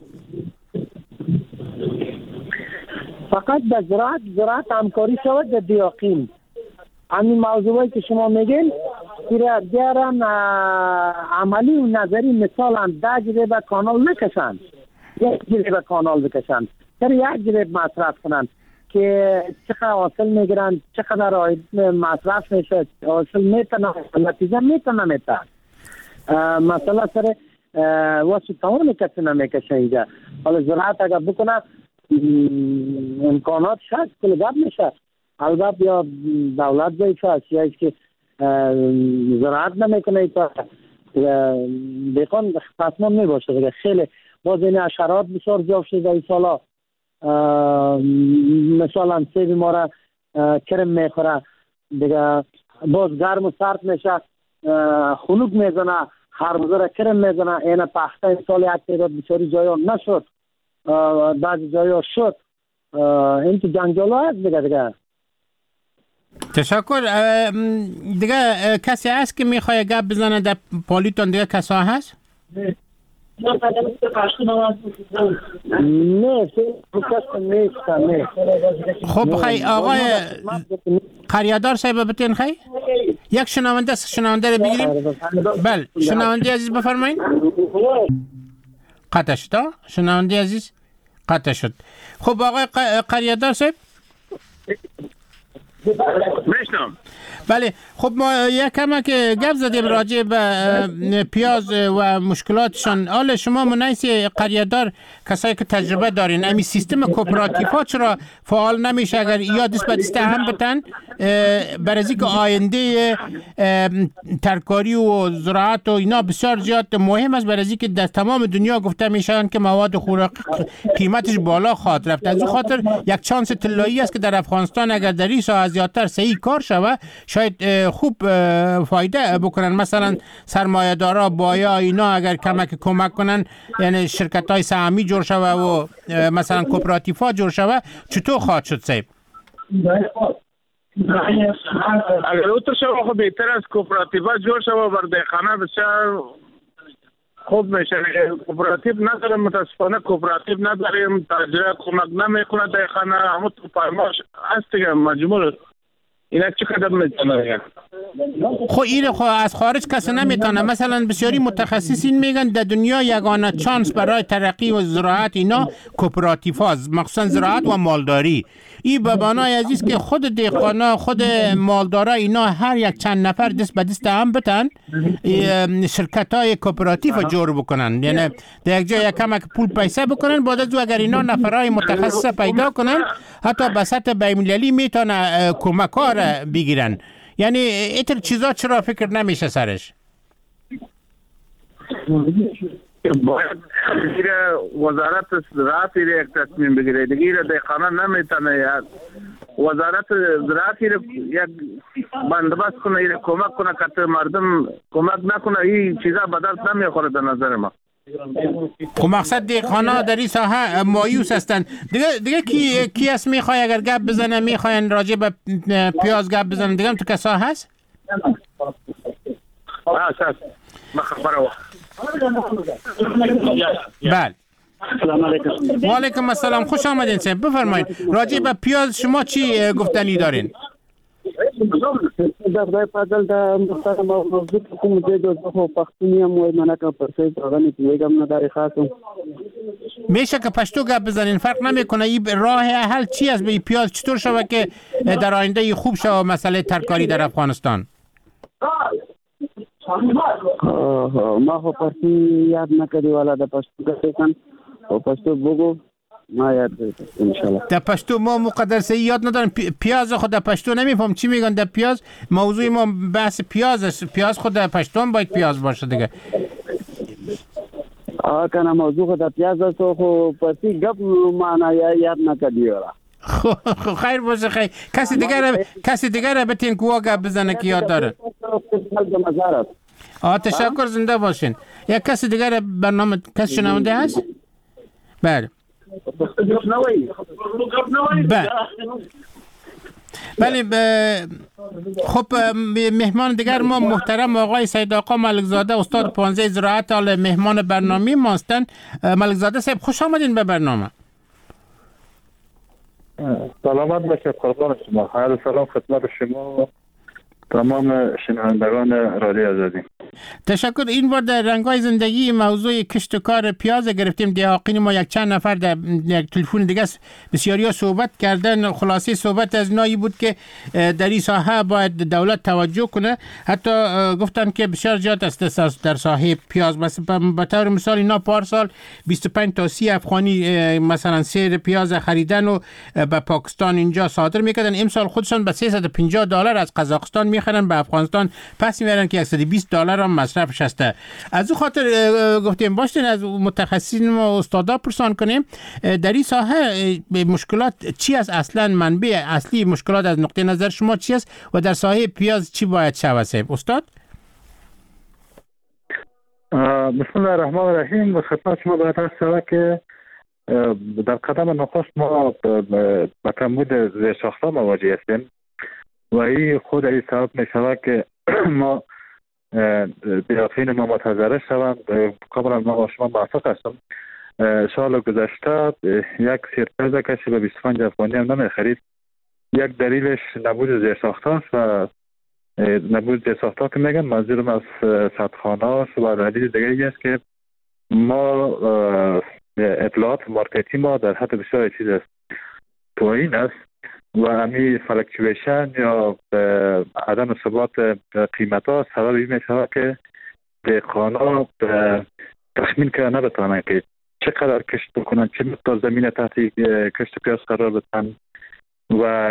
فقط به زراعت همکاری شود در دیاقین. همین موضوعی که شما میگین بیارن عملی و نظری، مثلا 10 جریب کانال نکشن، 1 جریب کانال بکشن، در 1 جریب مصرف کنن که چقدر حاصل میگیرن، چقدر آید مصرف میشه، حاصل میتونه، نتیجه میتونه. مثلا سر واسه تمام کسی نمیکشه اینجا. حالا زراعت اگر بکنه امکانات شد کل گب میشه. البته یا دولت بیشه اشیایی که زراعت نمیکنه دیگان تصمیم میباشه دیگه. خیلی باز این اشارات بسیار جاب شده این سالا. مثلا سیب ما را کرم میخوره دیگه، باز گرم و سرد میشه خنوک میزنه، خربزه را کرم میزنه. این پخته این سال یک تعداد بسیاری جایا نشد، بعضی جایا شد. این تو جنگالو هست دیگه. تشکر. دیگه کسی هست که میخواه گپ بزنه در پالیتون؟ دیگه کسا هست؟ نه خب خیلی آقای قریادار صاحب بتین خیلی یک شنونده رو بگیریم. بله شنونده عزیز بفرمایید. قطع شد. شنونده عزیز قطع شد. خب آقای قریادار صاحب میشنم. بله خب ما یک کم که گپ زدیم راجع به پیاز و مشکلاتشان. حالا شما منیسی قریادار کسایی که تجربه دارین، امی سیستم کوپراتیفا چرا فعال نمیشه؟ اگر یا دست به دست هم بتن برای از اینکه آینده ترکاری و زراعت و اینا بسیار زیاد مهم است، برای از اینکه در تمام دنیا گفته میشن که مواد خوراک قیمتش بالا خواهد رفت. از اون خاطر یک چانس طلایی است که در افغانستان اگر در این ساحه زیادتر صحیح کار شود شاید خوب فایده بکنن. مثلا سرمایه دارا بایا اینا اگر کمک کنن، یعنی شرکت های سهامی جور شوه و مثلا کوپراتیفا جور شوه، چطور خواهد شد صاحب؟ اگر اوتر شوه خب بهتر از کوپراتیفا جور شوه بر دیخانه بسیار خوب میشه. کوپراتیو نداریم، متاسفانه کوپراتیو نداریم، تاجر کمک نمیکنه دیخانه، همون تو فرماش هست دیگه مجموع اینا چه قدم میتونه؟ خب این از خارج کسی نمیتونه. مثلا بسیاری متخصصین میگن در دنیا یگانه چانس برای ترقی و زراعت اینا کوپراتیف هاست، مخصوصا زراعت و مالداری. این به معنای عزیز که خود دهقانا، خود مالدارا اینا هر یک چند نفر دست به دست هم بتن شرکت های کوپراتیف جور بکنن، یعنی در یک جای کمک پول پیسه بکنن، بعد از اگر اینا نفرای متخصص پیدا کنن حتی به سطح بین‌المللی میتونه کمکار بگیرن. یعنی ایتر چیزا چرا فکر نمیشه سرش؟ باید وزارت زراعت یک تصمیم بگیره دیگه. دهقانا نمیتونه. وزارت زراعت یک بندوبست کنه، کمک کنه که مردم کمک نکنه، این چیزا به دست نمیخوره در نظر ما. خب مقصد دهقانا در این ساحه مایوس هستند. دیگه کی است میخوای اگر گپ بزنه، میخواین راجع به پیاز گپ بزنن دیگه هم تو کسا هست؟ هست مخبره. بله. سلام علیکم. و علیکم السلام، خوش آمدین صاحب. بفرمایید راجع به پیاز شما چی گفتنی دارین؟ دا خدای فضل دا محترم موضوع کوم دې د پښتوني هم وای منه کا پرسه ځواني پیغام نه دای خاصم میشه که پشتو گپ بزنین، فرق نمیکنه. این راه حل چی است به پیاز چطور شود که در آینده خوب شود مسئله ترکاری در افغانستان؟ ما خو پرسي یاد نه کړی والا د پښتو کسان او پښتو بوګو ما یاد ان شاء الله. در پشتو ما مقدر یاد ندارم. پیاز خود در پشتو نمیفهم چی میگن در پیاز. موضوع ما بحث پیاز است. پیاز خود در پشتو هم باید پیاز باشه دیگه. کنه موضوع خود در پیاز است خو پسی گپ معنا یاد نکردی ولا. خب خیر باشه. خیر کسی دیگر بتین که گپ بزنه که یاد داره. تشکر، زنده باشین. یک کسی دیگر برنامه کسی شنونده هست؟ بله. بله. خب مهمان دیگر ما محترم آقای سید آقا ملکزاده، استاد پانزه زراعت، مهمان برنامه ما هستند. ملکزاده صاحب خوش آمدین به برنامه. سلامت باشید قربان شما. خیر سلام خدمت شما تمام شنوندگان رادیو آزادی. تشکر. این بار در رنگ‌های زندگی موضوع کشت و کار پیاز گرفتیم. دهاقین ما یک چند نفر در یک تلفن دیگه بسیاری ها صحبت کردن. خلاصه صحبت از نایی بود که در این ساحه باید دولت توجه کنه. حتی گفتن که بسیار زیاد است در ساحه پیاز. مثلا به طور مثال اینا پارسال 25 تا 30 افغانی مثلا سیر پیاز خریدن و به پاکستان اینجا صادر میکردن. امسال خودشون به $350 از قزاقستان میخرن، به افغانستان پس میبرن که $120 هم مصرفش هسته. از او خاطر گفتیم باشین از متخصصین و استادا پرسان کنیم در این ساحه مشکلات چی است، اصلا منبع اصلی مشکلات از نقطه نظر شما چی است و در ساحه پیاز چی باید شود استاد؟ بسم الله الرحمن الرحیم. خدمت شما باید عرض شود که در قدم نخست ما با کمبود زیرساخت‌ها مواجه هستیم و این خود این سبب می شود که ما دهاقین ما متضرر شوند. کاملا ما با شما موافق هستم. سال گذشته یک سیر پیاز کسی به 25 افغانی هم نمی خرید. یک دلیلش نبود زیرساخت‌ها است و نبود زیرساخت‌ها که میگن منظورم از سدخانه است و دلیل دیگری است که ما اطلاعات مارکتی ما در حد بسیار چیز است پایین است و همین فلکچویشن یا عدم ثبات قیمت ها سبب این می شود که دهقانا تخمین که نبتانند که چقدر کشت بکنن، چه مقدار زمین تحت کشت پیاز قرار بدن و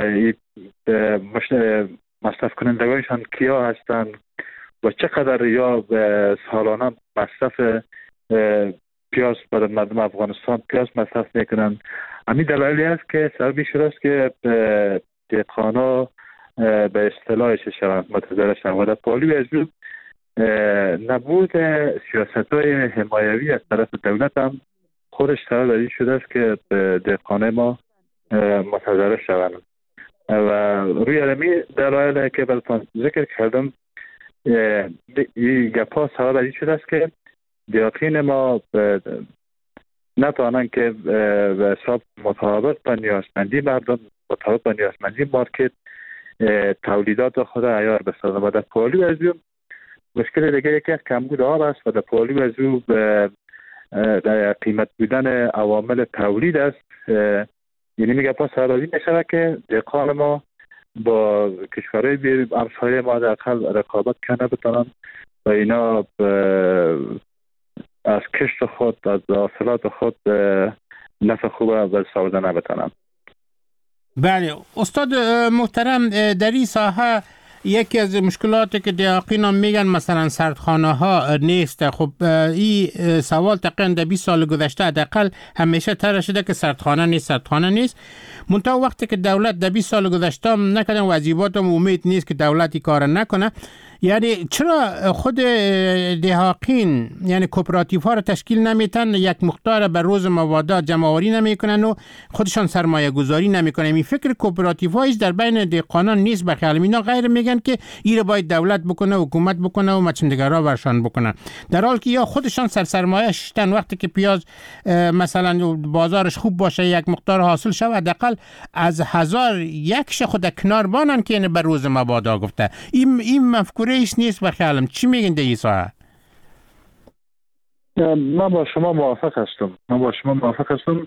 مصرف کنندگانشان کیا هستند و چقدر یا سالانه مصرف پیاز برای مردم افغانستان پیاز مصرف میکنن. همین دلایلی است که سببی شده است که دهقانا به اصطلاح شوند متضرر شوند و در پالی از نبود سیاست‌های حمایوی از طرف دولت هم خودش سبب این شده است که دهقانان ما متضرر شوند و روی علمی دلایلی که براتون ذکر کردم این گپ‌ها سبب این شده است که دهاقین ما نتوانند که به حساب مطابق با نیازمندی مردم، مطابق با نیازمندی مارکت تولیدات خود عیار بسازن. و در پالو از او مشکل دیگه یکی از کمبود آب است و در پالو از او در قیمت بودن عوامل تولید است. یعنی میگه پس سرازی میشه که دهقان ما با کشورهای همسایه ما در اقل رقابت کنه بتونن و اینا از کشت خود، از حاصلات خود نفع خوب به سازنه بتونن. بله استاد محترم، در این ساحه یکی از مشکلاتی که دهقانان میگن مثلا سردخانه ها نیست. خب این سوال تقریبا در 20 سال گذشته حداقل همیشه طرح شده که سردخانه نیست. منتها وقتی که دولت در 20 سال گذشته نکردن واجبات امید نیست که دولتی کار نکنه. یعنی چرا خود دهقان یعنی کوپراتیو ها را تشکیل نمیتن، یک مقدار بر روز مبادات جمع آوری نمیکنن و خودشان سرمایه گذاری نمیکنن؟ این فکر کوپراتیو هایش در بین دهقانان نیست. بخیال اینا غیر میگن که این باید دولت بکنه، حکومت بکنه و مچندگرا برشان بکنن، در حالی که یا خودشان سرمایه شدن. وقتی که پیاز مثلا بازارش خوب باشه، یک مقدار حاصل شود، حداقل از 1001 خود کنار بانن که یعنی بر روز مبادا گفته. این مفکوره ایش نیست بخیالم. چی میگین در این ساحه؟ من با شما موافق هستم.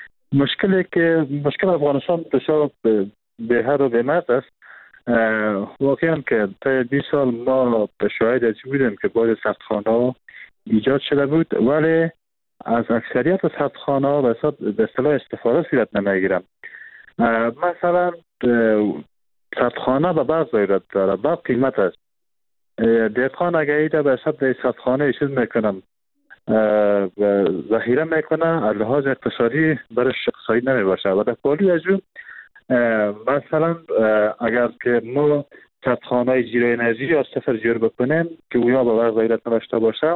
مشکل افغانستان بسیار به هر و به مرد است. واقعا که تا 20 سال ما شاهد از بودیم که بعضی سردخانه‌ها ایجاد شده بود، ولی از اکثریت سردخانه‌ها به اصطلاح استفاده صورت نمیگیرم. مثلا سردخانه به بعض ضرورت داره، بعض قیمت است. دهقان اگر ایده به حساب سردخانه چیز میکنم ذخیره میکنه، از لحاظ اقتصادی برای شخصی نمی باشه. و در پالی از اون مثلا اگر که ما سردخانه جیره انرژی یا صفر جور بکنیم که اونا به بعض ضرورت نداشته باشه،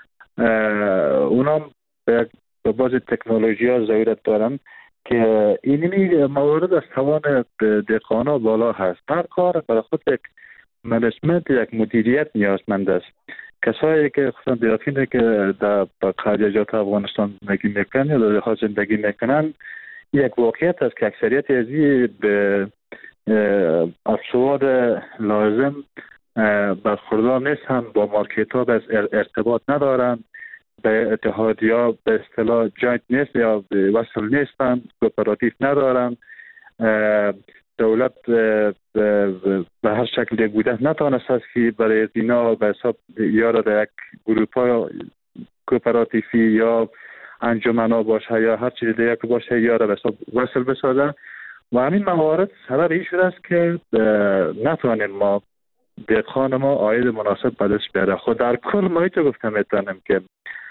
اونا به بعض تکنولوژی ها ضرورت دارن که اینمی موارد از توان دهقانا بالا هست. هر کار برای خود یک منیجمنت، یک مدیریت نیازمند است. کسایی که خصوصا دهقانی که در خارجات افغانستان زندگی میکنن یا در دهات زندگی میکنن، یک واقعیت است که اکثریت از به افسواد لازم برخوردار نیستن، با مارکت ها به ارتباط ندارن، به اتحادیه به اصطلاح جاینت نیست یا وصل نیستن، کوپراتیو ندارن. دولت به هر شکل بوده نتوانست است که برای اینا به حساب یا در یک گروپ های کوپراتیوی یا انجمنا باشه یا هر چیز دیگه باشه یا به حساب وصل بسازن. و همین موارد سبب این شده است که نتوانیم ما دهقان ما عاید مناسب به دست بیاره. خود در کل محیط گفتم میتونم که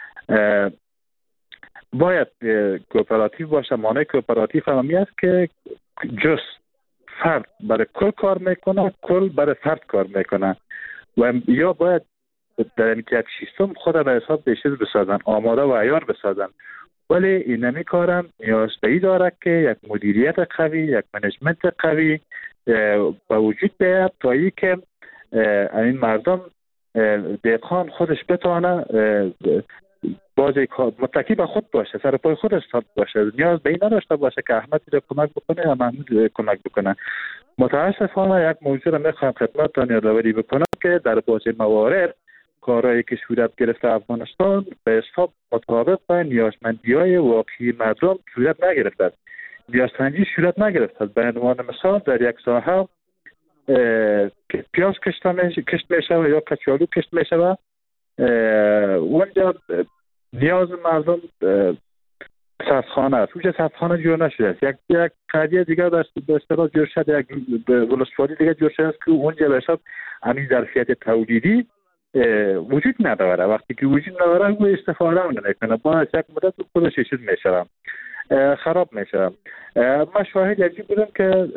باید کوپراتیو باشه. معنی کوپراتیو همی است که جز فرد برای کل کار میکنه، کل برای فرد کار میکنه. و یا باید در یک سیستم خود به حساب چیز بسازن، آماده و عیار بسازن. ولی این نمی کارن نیاز به این داره که یک مدیریت قوی، یک منیجمنت قوی با وجود بیاد تا ای که این مردم دهقان خودش بتونه بازی متکی به خود باشه، سر پای خودش ثابت باشه، نیاز به این نداشته باشه که احمدی رو کمک بکنه یا محمود کمک بکنه. متاسفانه یک موضوع رو میخوام خدمتتان یادآوری بکنم که در بعضی موارد کارهایی که صورت گرفته افغانستان به حساب مطابق با نیازمندی‌های واقعی مردم صورت نگرفته. نیازمندی صورت نگرفته. به عنوان مثال در یک ساحه که پیاز کشت میشه و یا کچالو کشت میشه، اونجا نیاز مردم سردخانه است. اونجا سردخانه جور نشده است. یک قضیه دیگه به اصطلاح جور شده، یک ولسوالی دیگه جور شده است که اونجا به حساب همین ظرفیت تولیدی وجود نداره. وقتی که وجود نداره او استفاده نمیکنه، با یک مدت خودش چیز میشه، خراب میشه. من شاهد عجیب بودم که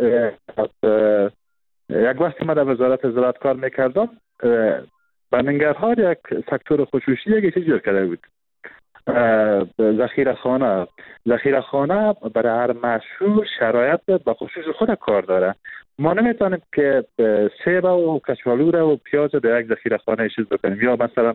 یک وقتی من در وزارت زراعت کار میکردم، به ننگرهار یک سکتور خصوصی یک چیز جور کرده بود، ذخیره خانه برای هر محصول شرایط به خصوص خود کار داره. ما نمیتونیم که سیب و کچالو و پیاز در یک ذخیره خانه چیز بکنیم یا مثلا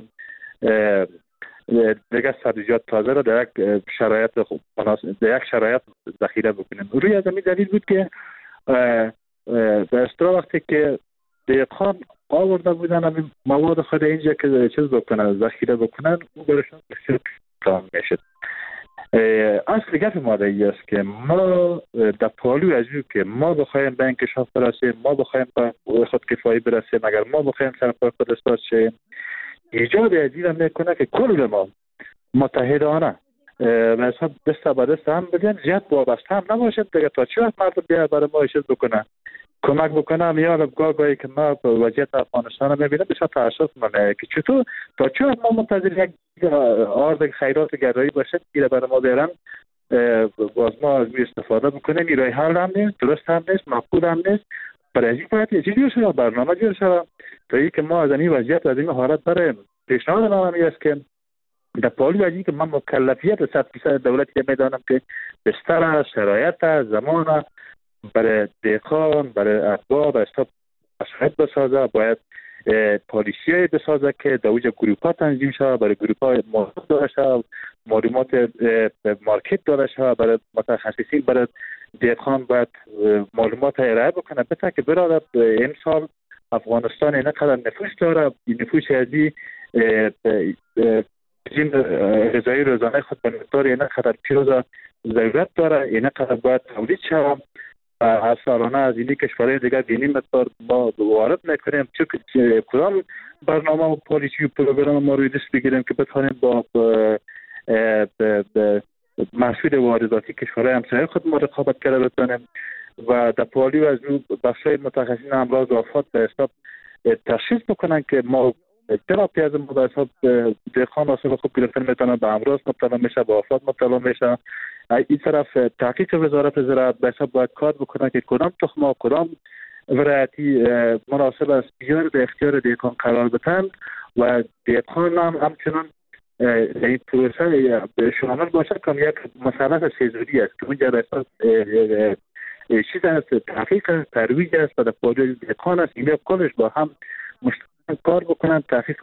دیگه سبزیجات تازه رو در یک شرایط مناسب در یک شرایط ذخیره بکنیم. روی از این دلیل بود که به اصطلاح وقتی که دهقان آورده بودن همین مواد خود اینجا که چیز بکنن، ذخیره بکنن، اون برشون بسیار کم میشد. اصل گپ ما است که ما در پالوی از او که ما بخوایم به انکشاف برسیم، ما بخوایم به خودکفایی برسیم، اگر ما بخوایم سرپای خود استاد شیم، ایجاد عجیب میکنه که کل ما متحدانه به حساب دست به دست هم بدیم، زیاد وابسته هم نباشد دیگه. تا چه وقت مردم بیا برای ما چیز بکنه، کمک بکنم، یا گاهی که ما وضعیت افغانستان رو میبینم بسیار تأسف منه که چطور تا چه وقت ما منتظر یک آرد خیرات گرایی باشد که برای ما بیارن باز ما از استفاده بکنیم. این راه حل هم نیست، درست هم نیست، معقول هم نیست. برای این باید یه چیزی جور برنامه جور شود تا اینکه ما از این وضعیت از این حالت بریم. پیشنهاد من است که در پالوی از که من مکلفیت 100% دولتی میدانم که بستر شرایط زمان برای دهقان، برای اتباع و استاب مساعد بسازه، باید پالیسیای بسازه که در اوج گروپ ها تنظیم شود، برای گروپ ها معلومات داره شود، معلومات مارکت داره شود، برای متخصصین، برای دهقان باید معلومات ارائه بکنه. بتا که برادر این سال افغانستان اینقدر نفوس داره، این نفوس ازی این غذای روزانه خود به مقدار اینقدر پیاز ضرورت داره، اینقدر باید تولید شود. از سالانه از این کشورهای دیگر بینیم مقدار ما وارد میکنیم. چه کدام برنامه و پالیسی و پروگرام ما روی دست بگیریم که بتوانیم با محصول وارداتی کشورهای همسایه خود ما رقابت کرده بتوانیم و در پالی از او بخشای متخصصین امراض و آفات به حساب تشخیص بکنن که ما چرا پیاز ما به حساب دهقان حاصل خوب گرفتن میتونن به امراض مبتلا میشه، به آفات مبتلا میشه. این طرف تحقیق وزارت زراعت به حساب باید کار بکنن که کدام تخم، کدام ورایتی مناسب است بیار به اختیار دهقان قرار بدن و دهقان هم همچنان این پروسه شامل باشه که یک مسئله سیزوری است که اونجا به حساب چیز است، تحقیق ترویج است و در پاجای دهقان است. این کلش با هم مشترک کار بکنن،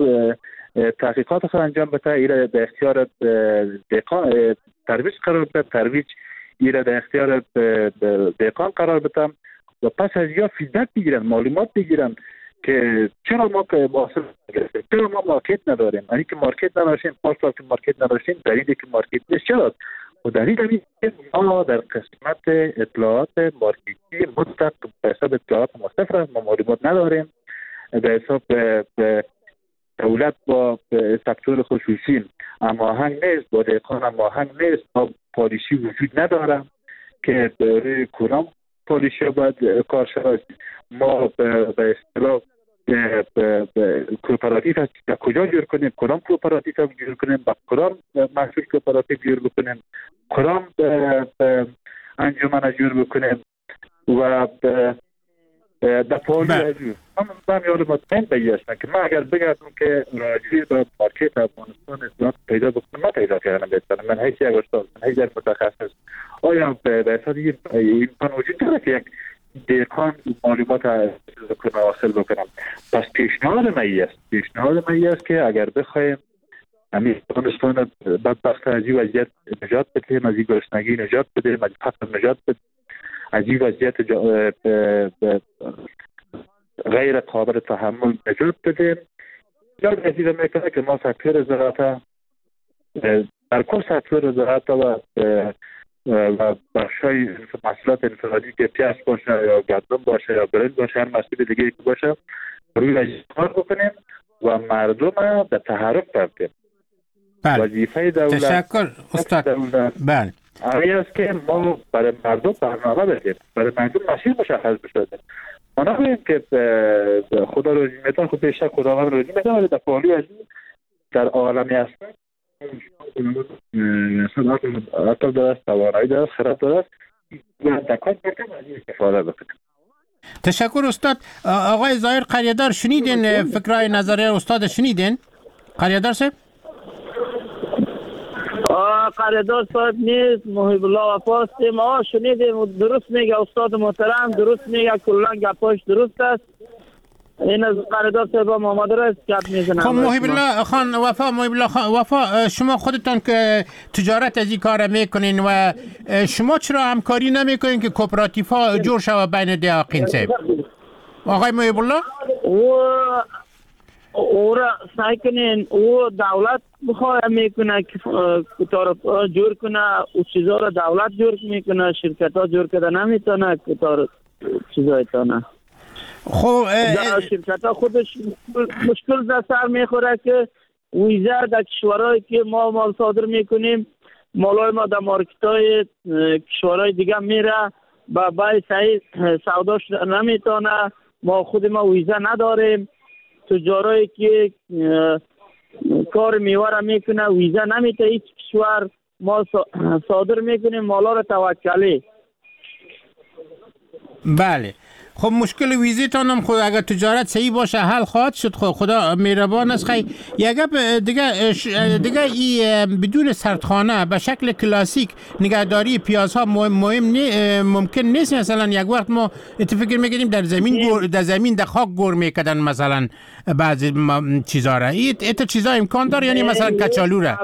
تحقیقات خود انجام بده، ایره به اختیار دهقان ترویج قرار بده، ترویج ایره در اختیار دهقان قرار بده و پس از یا فیدبک بگیرن، معلومات بگیرن که چرا ما که حاصل نگرفتیم، چرا ما مارکت نداریم. یعنی که مارکت نداشتیم، پاس که مارکت نداشتیم، دلیلی که مارکت نیست چرا؟ و دلیل ما در قسمت اطلاعات مارکتی مطلق به حساب اطلاعات مستفر ما معلومات نداریم. به حساب دولت با سکتور خصوصی هماهنگ نیست، با دهقان هماهنگ نیست، با پالیسی وجود نداره که روی کدام پالیسی باید کار شود. ما به اصطلاح کوپراتیو هست که کجا جور کنیم، کدام کوپراتیو رو جور کنیم، با کدام محصول کوپراتیو جور بکنیم، کدام انجمن جور بکنیم و در پالی من یاد مطمئن بیاشتم که من اگر بگردم که راجعی به مارکت افغانستان اطلاعات پیدا بکنم، من پیدا کردم بهترم. من هیچ یک استاد، من هیچ یک متخصص، آیا به اصلا این من وجود داره که یک دهقان معلومات حاصل بکنم. پس پیشنهاد من است که اگر بخوایم همین افغانستان بدبخت از این وضعیت نجات بدیم، از این گرسنگی نجات بدیم، از فقر نجات بدیم، از این وضعیت غیر قابل تحمل نجات بدیم، یا نتیجه میکنه که ما سکتور زراعت در کل سکتور زراعت و بخشای محصولات انفرادی که پیاز باشه یا گندم باشه یا برنج باشه، هر محصول دیگه که باشه روی وضعیت کار بکنیم و مردم به تحرک بردیم. وظیفه دولت تشکر استاد. بله آیا است که ما برای مردم برنامه بدیم، برای مردم مسیر مشخص بشه. ما نباید که خدا روزی میدن، خود بیشتر خداوند روزی میدن، ولی در پالی از این در عالمی هستن عقل دارست، توانایی دارست، خرد دارست و دکات بکنم از این استفاده بکنم. تشکر استاد. آقای ظاهر قریه‌دار شنیدین فکرهای نظریه استاد؟ شنیدین قریه‌دار صاحب؟ قریه‌دار صاحب نیست، محب الله وفاست. ما شنیدیم، درست میگه استاد محترم، درست میگه، کلا گپاش درست است. این از قرارداد صاحب آماده را اسکپ میزنم. خب محب الله خان وفا شما خودتان که تجارت از این کار میکنین و شما چرا همکاری نمیکنین که کوپراتیف ها جور شود بین دیاقین صاحب؟ آقای محب الله او را سعی کنین او دولت بخواه میکنه که کتار جور کنه او چیزا را دولت جور میکنه، شرکت ها جور کنه نمیتونه کتار چیزا تانه. خب شرکت ها خودش مشکل در سر میخوره که ویزا در کشورهایی که ما مال صادر میکنیم مالای ما در مارکت های کشورهای دیگه میره با بای صحیح سوداش نمیتونه. ما خود ما ویزا نداریم. تجارایی که کار میوه را میکنه ویزا نمیته هیچ کشور، ما صادر میکنیم مالا را توکلی. بله خب مشکل ویزیتان هم خود اگر تجارت صحیح باشه حل خواهد شد. خدا مهربان است. خیلی یک دیگه ای بدون سردخانه به شکل کلاسیک نگهداری پیازها ممکن نیست. مثلا یک وقت ما فکر میکردیم در زمین در خاک گور میکردن مثلا بعضی چیزا را. ایت چیزا امکان داره یعنی مثلا کچالو را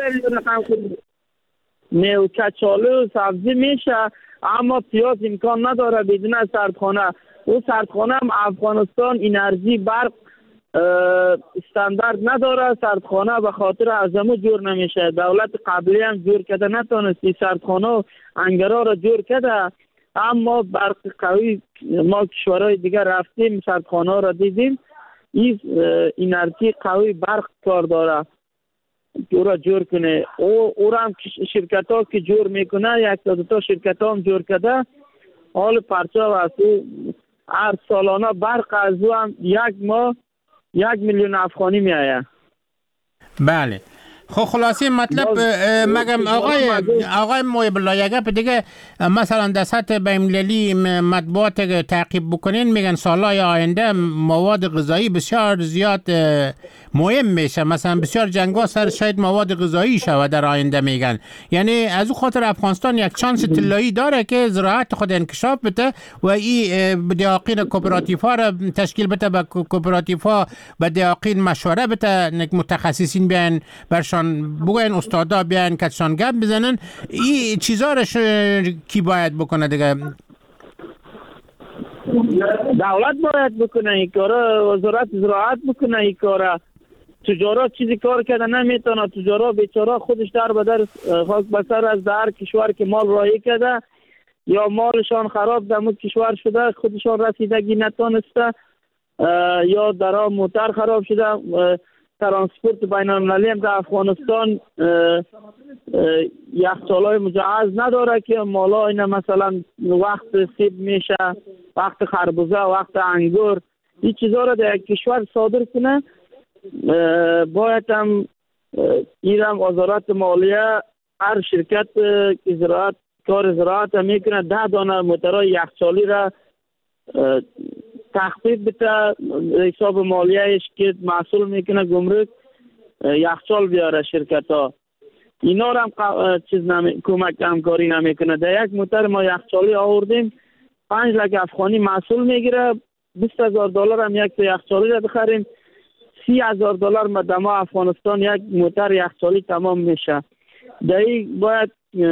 نه کچالو سبزی میشه اما پیاز امکان نداره بدون سردخانه. او سردخانه هم افغانستان انرژی برق استاندارد نداره. سردخانه به خاطر عظمت جور نمیشه. دولت قبلی هم جور کرده نتونستی سردخانه انگرا را جور کرده اما برق قوی ما کشورهای دیگه رفتیم سردخانه را دیدیم این انرژی قوی برق کار داره او را جور کنه. او را هم شرکت ها که جور میکنه یک تا دو تا شرکت ها هم جور کرده. حال پرچه و هر سالانه برق از او هم یک ماه 1 میلیون افغانی می آید. بله خب خلاصه مطلب مگم آقای محب الله یک گپ دیگه مثلا در سطح بین‌المللی مطبوعات تعقیب بکنین میگن سالهای آینده مواد غذایی بسیار زیاد مهم میشه. مثلا بسیار جنگا سر شاید مواد غذایی شود در آینده میگن. یعنی از او خاطر افغانستان یک چانس طلایی داره که زراعت خود انکشاف بده و این دیاقین کوپراتیف ها را تشکیل بده. به کوپراتیف ها به دیاقین مشوره بده، متخصصین بیان برشان بگوین، استادا بیان کتشان گپ بزنن. این چیزا را کی باید بکنه دیگه؟ دولت باید بکنه این کارا، وزارت زراعت بکنه این کارا. تجارت چیزی کار کرده نمیتونه. تجارت بیچاره خودش در بدر خاک بسر از در کشور که مال رایی کرده یا مالشان خراب در کشور شده خودشان رسیدگی نتونسته یا در موتر خراب شده. ترانسپورت بین المللی هم در افغانستان یخچالای مجهز نداره که مالا اینا مثلا وقت سیب میشه، وقت خربوزه، وقت انگور، این چیزا را در کشور صادر کنه. باید هم ایران وزارت مالیه هر شرکت که زراعت کار زراعت میکنه 10 دانه موترهای یخچالی را تخفیف بده حساب مالیهش که محصول میکنه گمرک یخچال بیاره شرکت ها. اینا را هم کمک همکاری نمیکنه. در یک موتر ما یخچالی آوردیم 5 لک افغانی محصول میگیره. $20,000 هم یک یخچالی را بخریم $30,000 مدام افغانستان یک موتر یخچالی تمام میشه. در این باید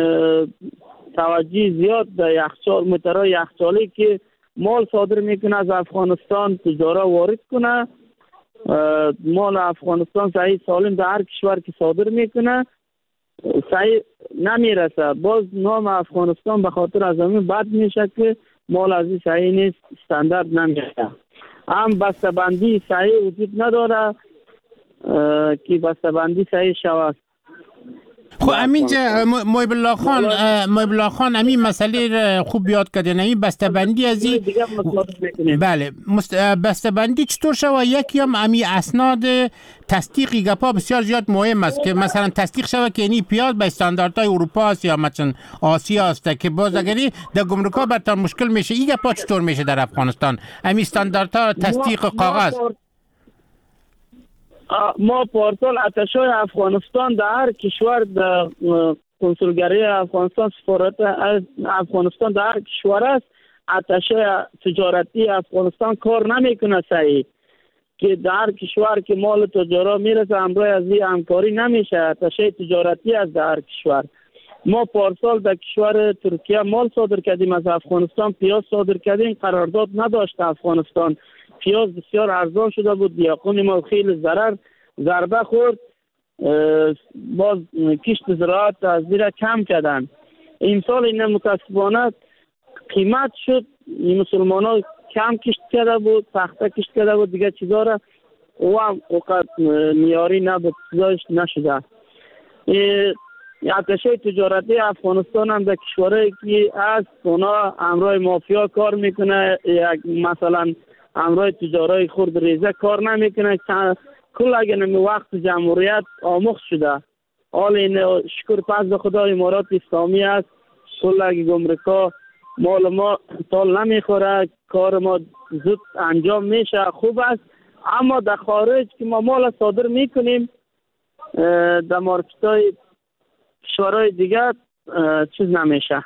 توجه زیاد در یخچال موترهای یخچالی که مال صادر میکنه از افغانستان تجارت وارد کنه. مال افغانستان صحیح سالم در هر کشور که صادر میکنه صحیح نمیرسه. باز نام افغانستان به خاطر از همین بد میشه که مال از این صحیح نیست، استاندارد نمیشه. هم بسته‌بندی صحیح وجود نداره که بسته‌بندی صحیح شود. خب امینجا محب الله خان همین مسئله خوب یاد کردین. همین بسته‌بندی از این بله بسته‌بندی چطور شود؟ یکی هم همین اسناد تصدیقی گپا بسیار زیاد مهم است که مثلا تصدیق شود که یعنی پیاز به استانداردهای اروپا است یا مثلا آسیا است که باز اگری در گمرک‌ها براتون مشکل میشه. این گپا چطور میشه در افغانستان همین استانداردها تصدیق کاغذ؟ ما پورتال اتشای افغانستان در هر کشور در کنسولگری افغانستان سفارت افغانستان در هر کشور است اتشه تجارتی افغانستان کار نمیکنه صحیح، که در کشور که مال تجارا میرسه امروز از این همکاری نمیشه. اتشه تجارتی از در کشور ما پارسال در کشور ترکیه مال صادر کردیم، از افغانستان پیاز صادر کردیم، قرارداد نداشت افغانستان، پیاز بسیار ارزان شده بود، دیاقون ما خیلی ضربه خورد، باز کشت زراعت از زیر کم کردن. این سال این متاسفانه قیمت شد، این مسلمان ها کم کشت کرده بود، پخته کشت کرده بود، دیگه چیزا را و هم اوقات میاری نبود، چیزایش نشده. اتشه تجارتی افغانستان هم در کشورهایی که از اونا امرای مافیا کار میکنه، مثلا امرای تجارای خرد ریزه کار نمیکنه، کل اگر وقت جمهوریت آموخت شده. حال این شکر پس خدا امارات اسلامی است، کل اگر گمرکا مال ما تال نمیخوره، کار ما زود انجام میشه، خوب است. اما در خارج که ما مال صادر میکنیم در مارکت های کشورهای دیگر چیز نمیشه،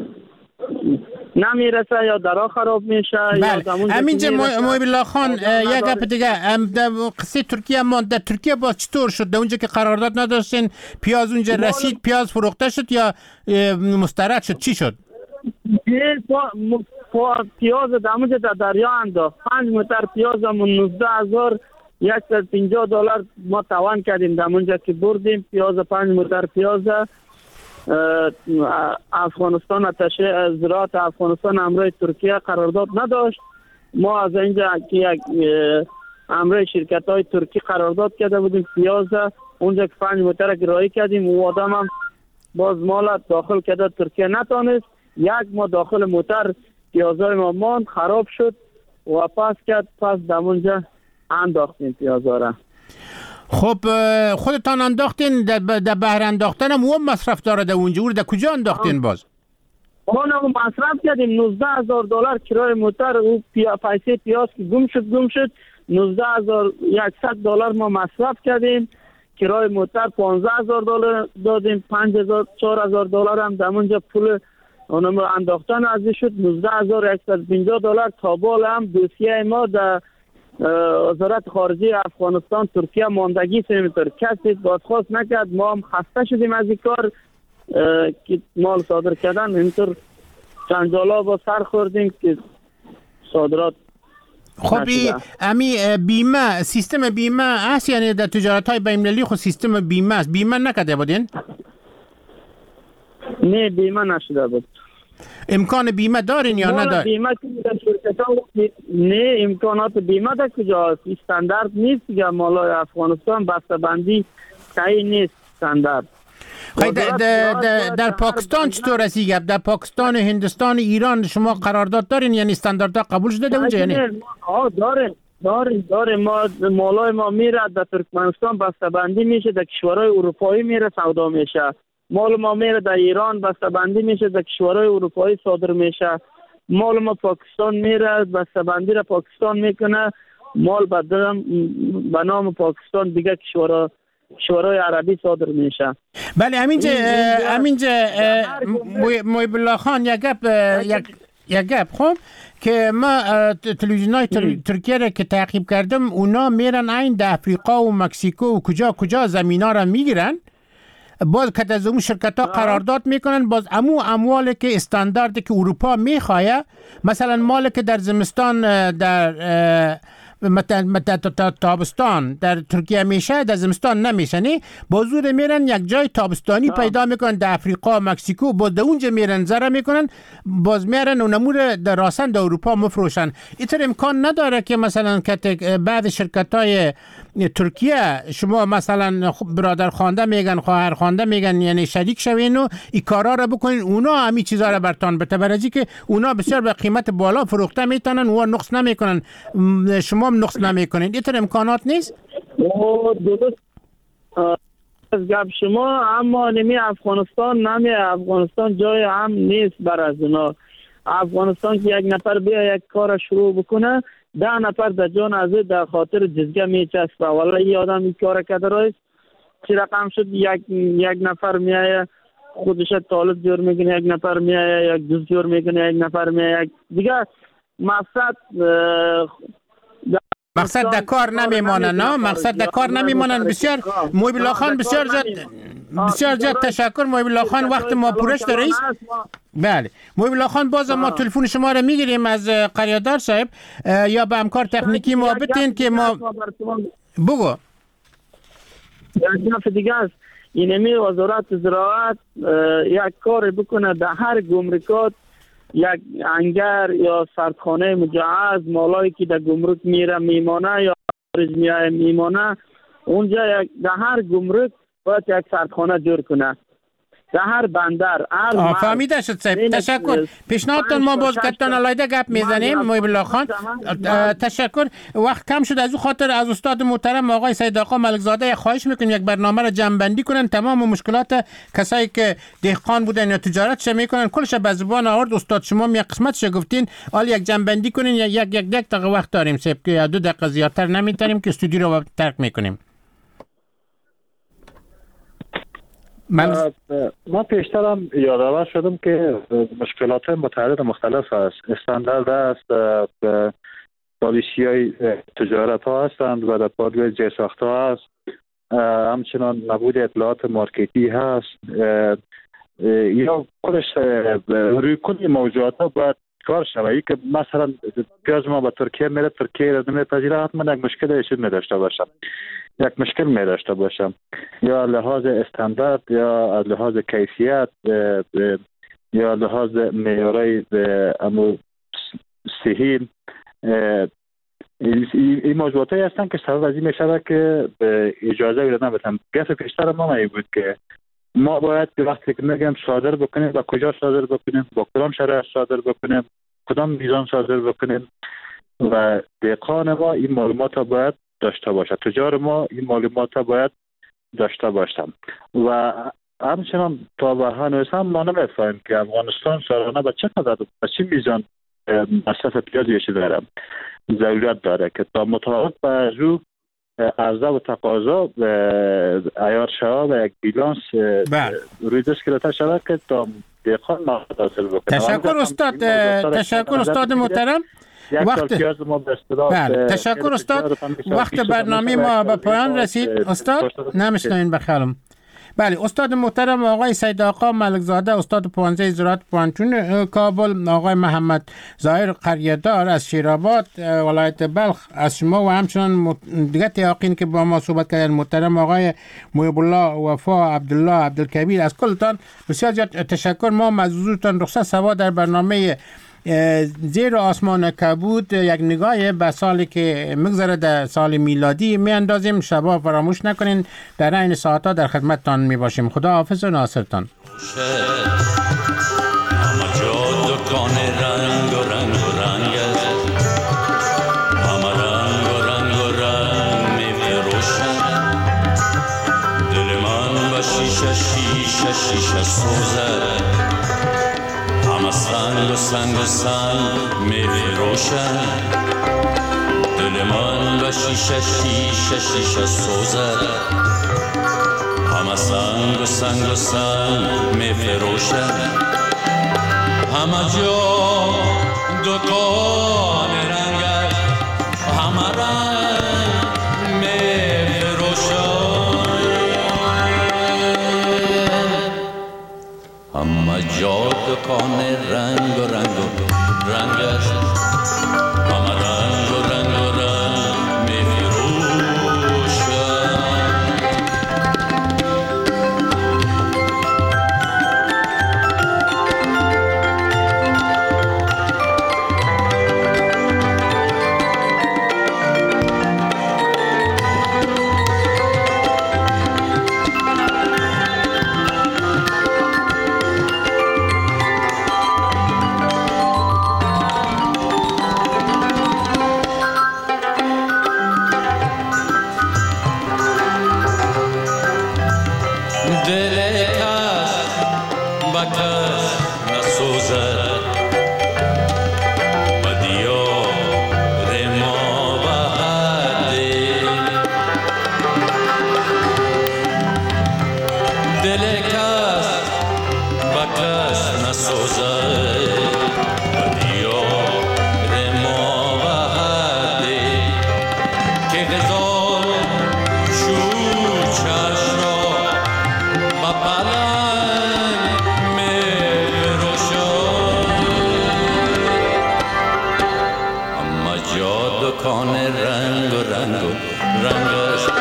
نمیرسه یا درا خراب میشه. همینجا محب الله خان یک گپ دیگه، قصه ترکیه ما در ترکیه باز چطور شد؟ در اونجا که قرارداد نداشتین پیاز اونجا رسید، پیاز فروخته شد یا مسترد شد؟ چی شد؟ پیاز دمونجا در دریا انداخت، 5 متر پیازمون $19,150 ما توان کردیم دمونجا که بردیم پیاز 5 متر پیاز. افغانستان اتشه زراعت افغانستان امروی ترکیه قرارداد نداشت، ما از اینجا که یک امروی شرکت های ترکی قرارداد کرده بودیم پیاز اونجا که 5 متر گرایی کردیم و آدم هم باز مالت داخل کرده ترکیه نتانست، یک ما داخل موتر پیازای ما ماند، خراب شد و پس کرد، پس دمونجا انداختیم پیازا را. خب خودتان انداختین در بحر انداختن هم مصرف داره در اونجا، در کجا انداختین باز؟ ما مصرف کردیم $19,000 کرای موتر، او پیسه پیاز که گم شد $19,100 ما مصرف کردیم، کرای موتر $15,000 دادیم، $4,000 هم در اونجا پول اونم انداختن ازش شد، $19,150. تابال هم دوسیه ما در وزارت خارجه افغانستان ترکیه ماندگی سمیتر کسی بازخواست نکرد، ما هم خسته شدیم از این کار که مال صادر کردن، اینطور جنجالا با سر خوردیم که صادرات. خب امی بیمه، سیستم بیمه هست؟ یعنی در تجارت های بین‌المللی خود سیستم بیمه است، بیمه نکرده بودین؟ نه بیمه نشده بود. امکان بیمه دارین یا ندارین؟ بیمه نه، امکانات بیمه در کجا استاندارد نیست دیگه، مالای افغانستان بسته‌بندی صحیح نیست استاندارد. در پاکستان چطور هستی گپ؟ در پاکستان، هندوستان، ایران شما قرارداد دارین؟ یعنی استانداردها قبول شده در اونجا؟ یعنی داریم ما مالای ما میره در ترکمنستان بسته‌بندی میشه، در کشورهای اروپایی میره سودا میشه، مال ما میره در ایران بسته‌بندی میشه، در کشورهای اروپایی صادر میشه، مال ما پاکستان میره بسته‌بندی را پاکستان میکنه، مال به نام پاکستان دیگه کشورهای عربی صادر میشه. بله همینجا محب الله خان یک گپ خب که ما تلویزیونای ترکیه را که تعقیب کردم اونا میرن این در افریقا و مکزیکو و کجا زمینا را میگیرن، باز که از اون شرکت ها قرارداد میکنن، باز اموالی که استانداردی که اروپا میخواه، مثلا مالی که در زمستان در تابستان در ترکیه میشه در زمستان نمیشه، نه بازور میرن یک جای تابستانی پیدا میکنن در افریقا مکزیکو، باز در اونجا میرن زرا میکنن، باز میرن و نمور در راسن در اروپا مفروشن. اینطور امکان نداره که مثلا بعد شرکت های ترکیه شما مثلا برادر خوانده میگن، خواهر خوانده میگن، یعنی شریک شوین و این کارا را بکنین، اونا همین چیزا را برتان بده، برای که اونا بسیار به قیمت بالا فروخته میتونن و نقص نمیکنن، شما هم نقص نمیکنین. اینطور امکانات نیست؟ درست از گپ شما، اما نمی افغانستان جای هم نیست برای از اونا. افغانستان که یک نفر بیا یک کار شروع بکنه 10 نفر در جان از در خاطر جزگه میچسبه، والله این آدم این کار کرده رایست چی رقم شد، یک نفر میایه خودش طالب جور میکنه، یک نفر میایه یک جز جور میکنه، یک نفر میایه دیگه. مقصد در کار نمیمانه، نه مقصد در کار نمیمانن. بسیار محب الله خان، بسیار زیاد تشکر محب الله خان. وقت ما پورش داره است. بله محب الله خان، باز ما تلفن شما را میگیریم از قریادار صاحب، یا به همکار تکنیکی ما بتین که ما بگو یک دیگه است. اینمی وزارت زراعت یک کار بکنه در هر گمرکات یک انگر یا سردخانه مجهز، مالایی که در گمرک میره میمانه یا خارج میایه میمانه، اونجا در هر گمرک باید یک سردخانه جور کنه، در هر بندر. فهمیده شد صاحب، تشکر. پیشنهادتون ما باز کتان علایده گپ میزنیم محب الله خان. تشکر. وقت کم شد، از او خاطر از استاد محترم آقای سید آقا ملک زاده خواهش میکنیم یک برنامه را جمع بندی کنن، تمام مشکلات کسایی که دهقان بودن یا تجارتش میکنن کلش به زبان آورد. استاد شما یک قسمتش گفتین، حالا یک جمع بندی کنین، یک دقیقه وقت داریم صاحب که 2 دقیقه زیادتر نمیتونیم که استودیو رو ترک میکنیم. ما پیشترم یادآور شدم که مشکلات متعدد مختلف است. استاندارد است، پالیسی های تجارت ها هستند و در پادوی زیرساخت ها هست، همچنان نبود اطلاعات مارکتی هست، یا خودش روی کلی موضوعات ها باید کار شود. که مثلا پیاز ما به ترکیه میره، ترکیه را نمیپذیره، حتما یک مشکل ایشون میداشته باشم، یک مشکل میداشته باشم، یا لحاظ استاندارد یا لحاظ کیفیت یا لحاظ معیاری امو صحی. این موضوعاتی هستند که سبب از این میشود که اجازه را نبدن. گفت پیشتر ما این بود که ما باید که وقتی که میگم صادر بکنیم و کجا صادر بکنیم، با کدام شرایط صادر بکنیم، کدام میزان صادر بکنیم، و دهقان ما این معلومات باید داشته باشه، تجار ما این معلومات باید داشته باشند. و همچنان تا به هنوز هم ما نمیفهمیم که افغانستان سالانه به چقدر، به چه میزان مصرف پیازی داره، ضرورت داره که تا مطابق با او عرضه و تقاضا عیار شود و یک بیلانس روی دست گرفته شود که تا دهقان ما حاصل بکنه. تشکر استاد، تشکر استاد محترم. تشکر استاد. وقت برنامه ما به پایان رسید. استاد نمیشنوین بخیرم. بله، استاد محترم آقای سید آقا ملک زاده، استاد پوانزه زراعت پوانتون کابل، آقای محمد ظاهر قریادار از شیرآباد ولایت بلخ از شما، و همچنان دیگه تیاقین که با ما صحبت کردن محترم آقای محب الله وفا عبدالله عبدالکبیر، از کلتان بسیار زیاد تشکر. ما از حضورتان رخصت سوا در برنامه زیر آسمان کبود یک نگاه به سالی که مگذره در سال میلادی می اندازیم. شبا فراموش نکنین، در این ساعتا در خدمتتان می باشیم. خدا حافظ و ناصرتان. همه جا دکان رنگ و رنگ و رنگ است، همه رنگ و رنگ و رنگ می فروشن. دل من به شیشه شیشه شیشه سوزد، همه سنگ و سنگ و سنگ می فروشن. دل من به شیشه شیشه شیشه سوزد، همه سنگ و سنگ و سنگ می فروشن. همه جا دکان رنگ است، همه رنگ می فروشن. همه جا دکان رنگ و رنگ و رنگ است، همه رنگ و رنگ و رنگ می فروشن. دکان رنگ و رنگاش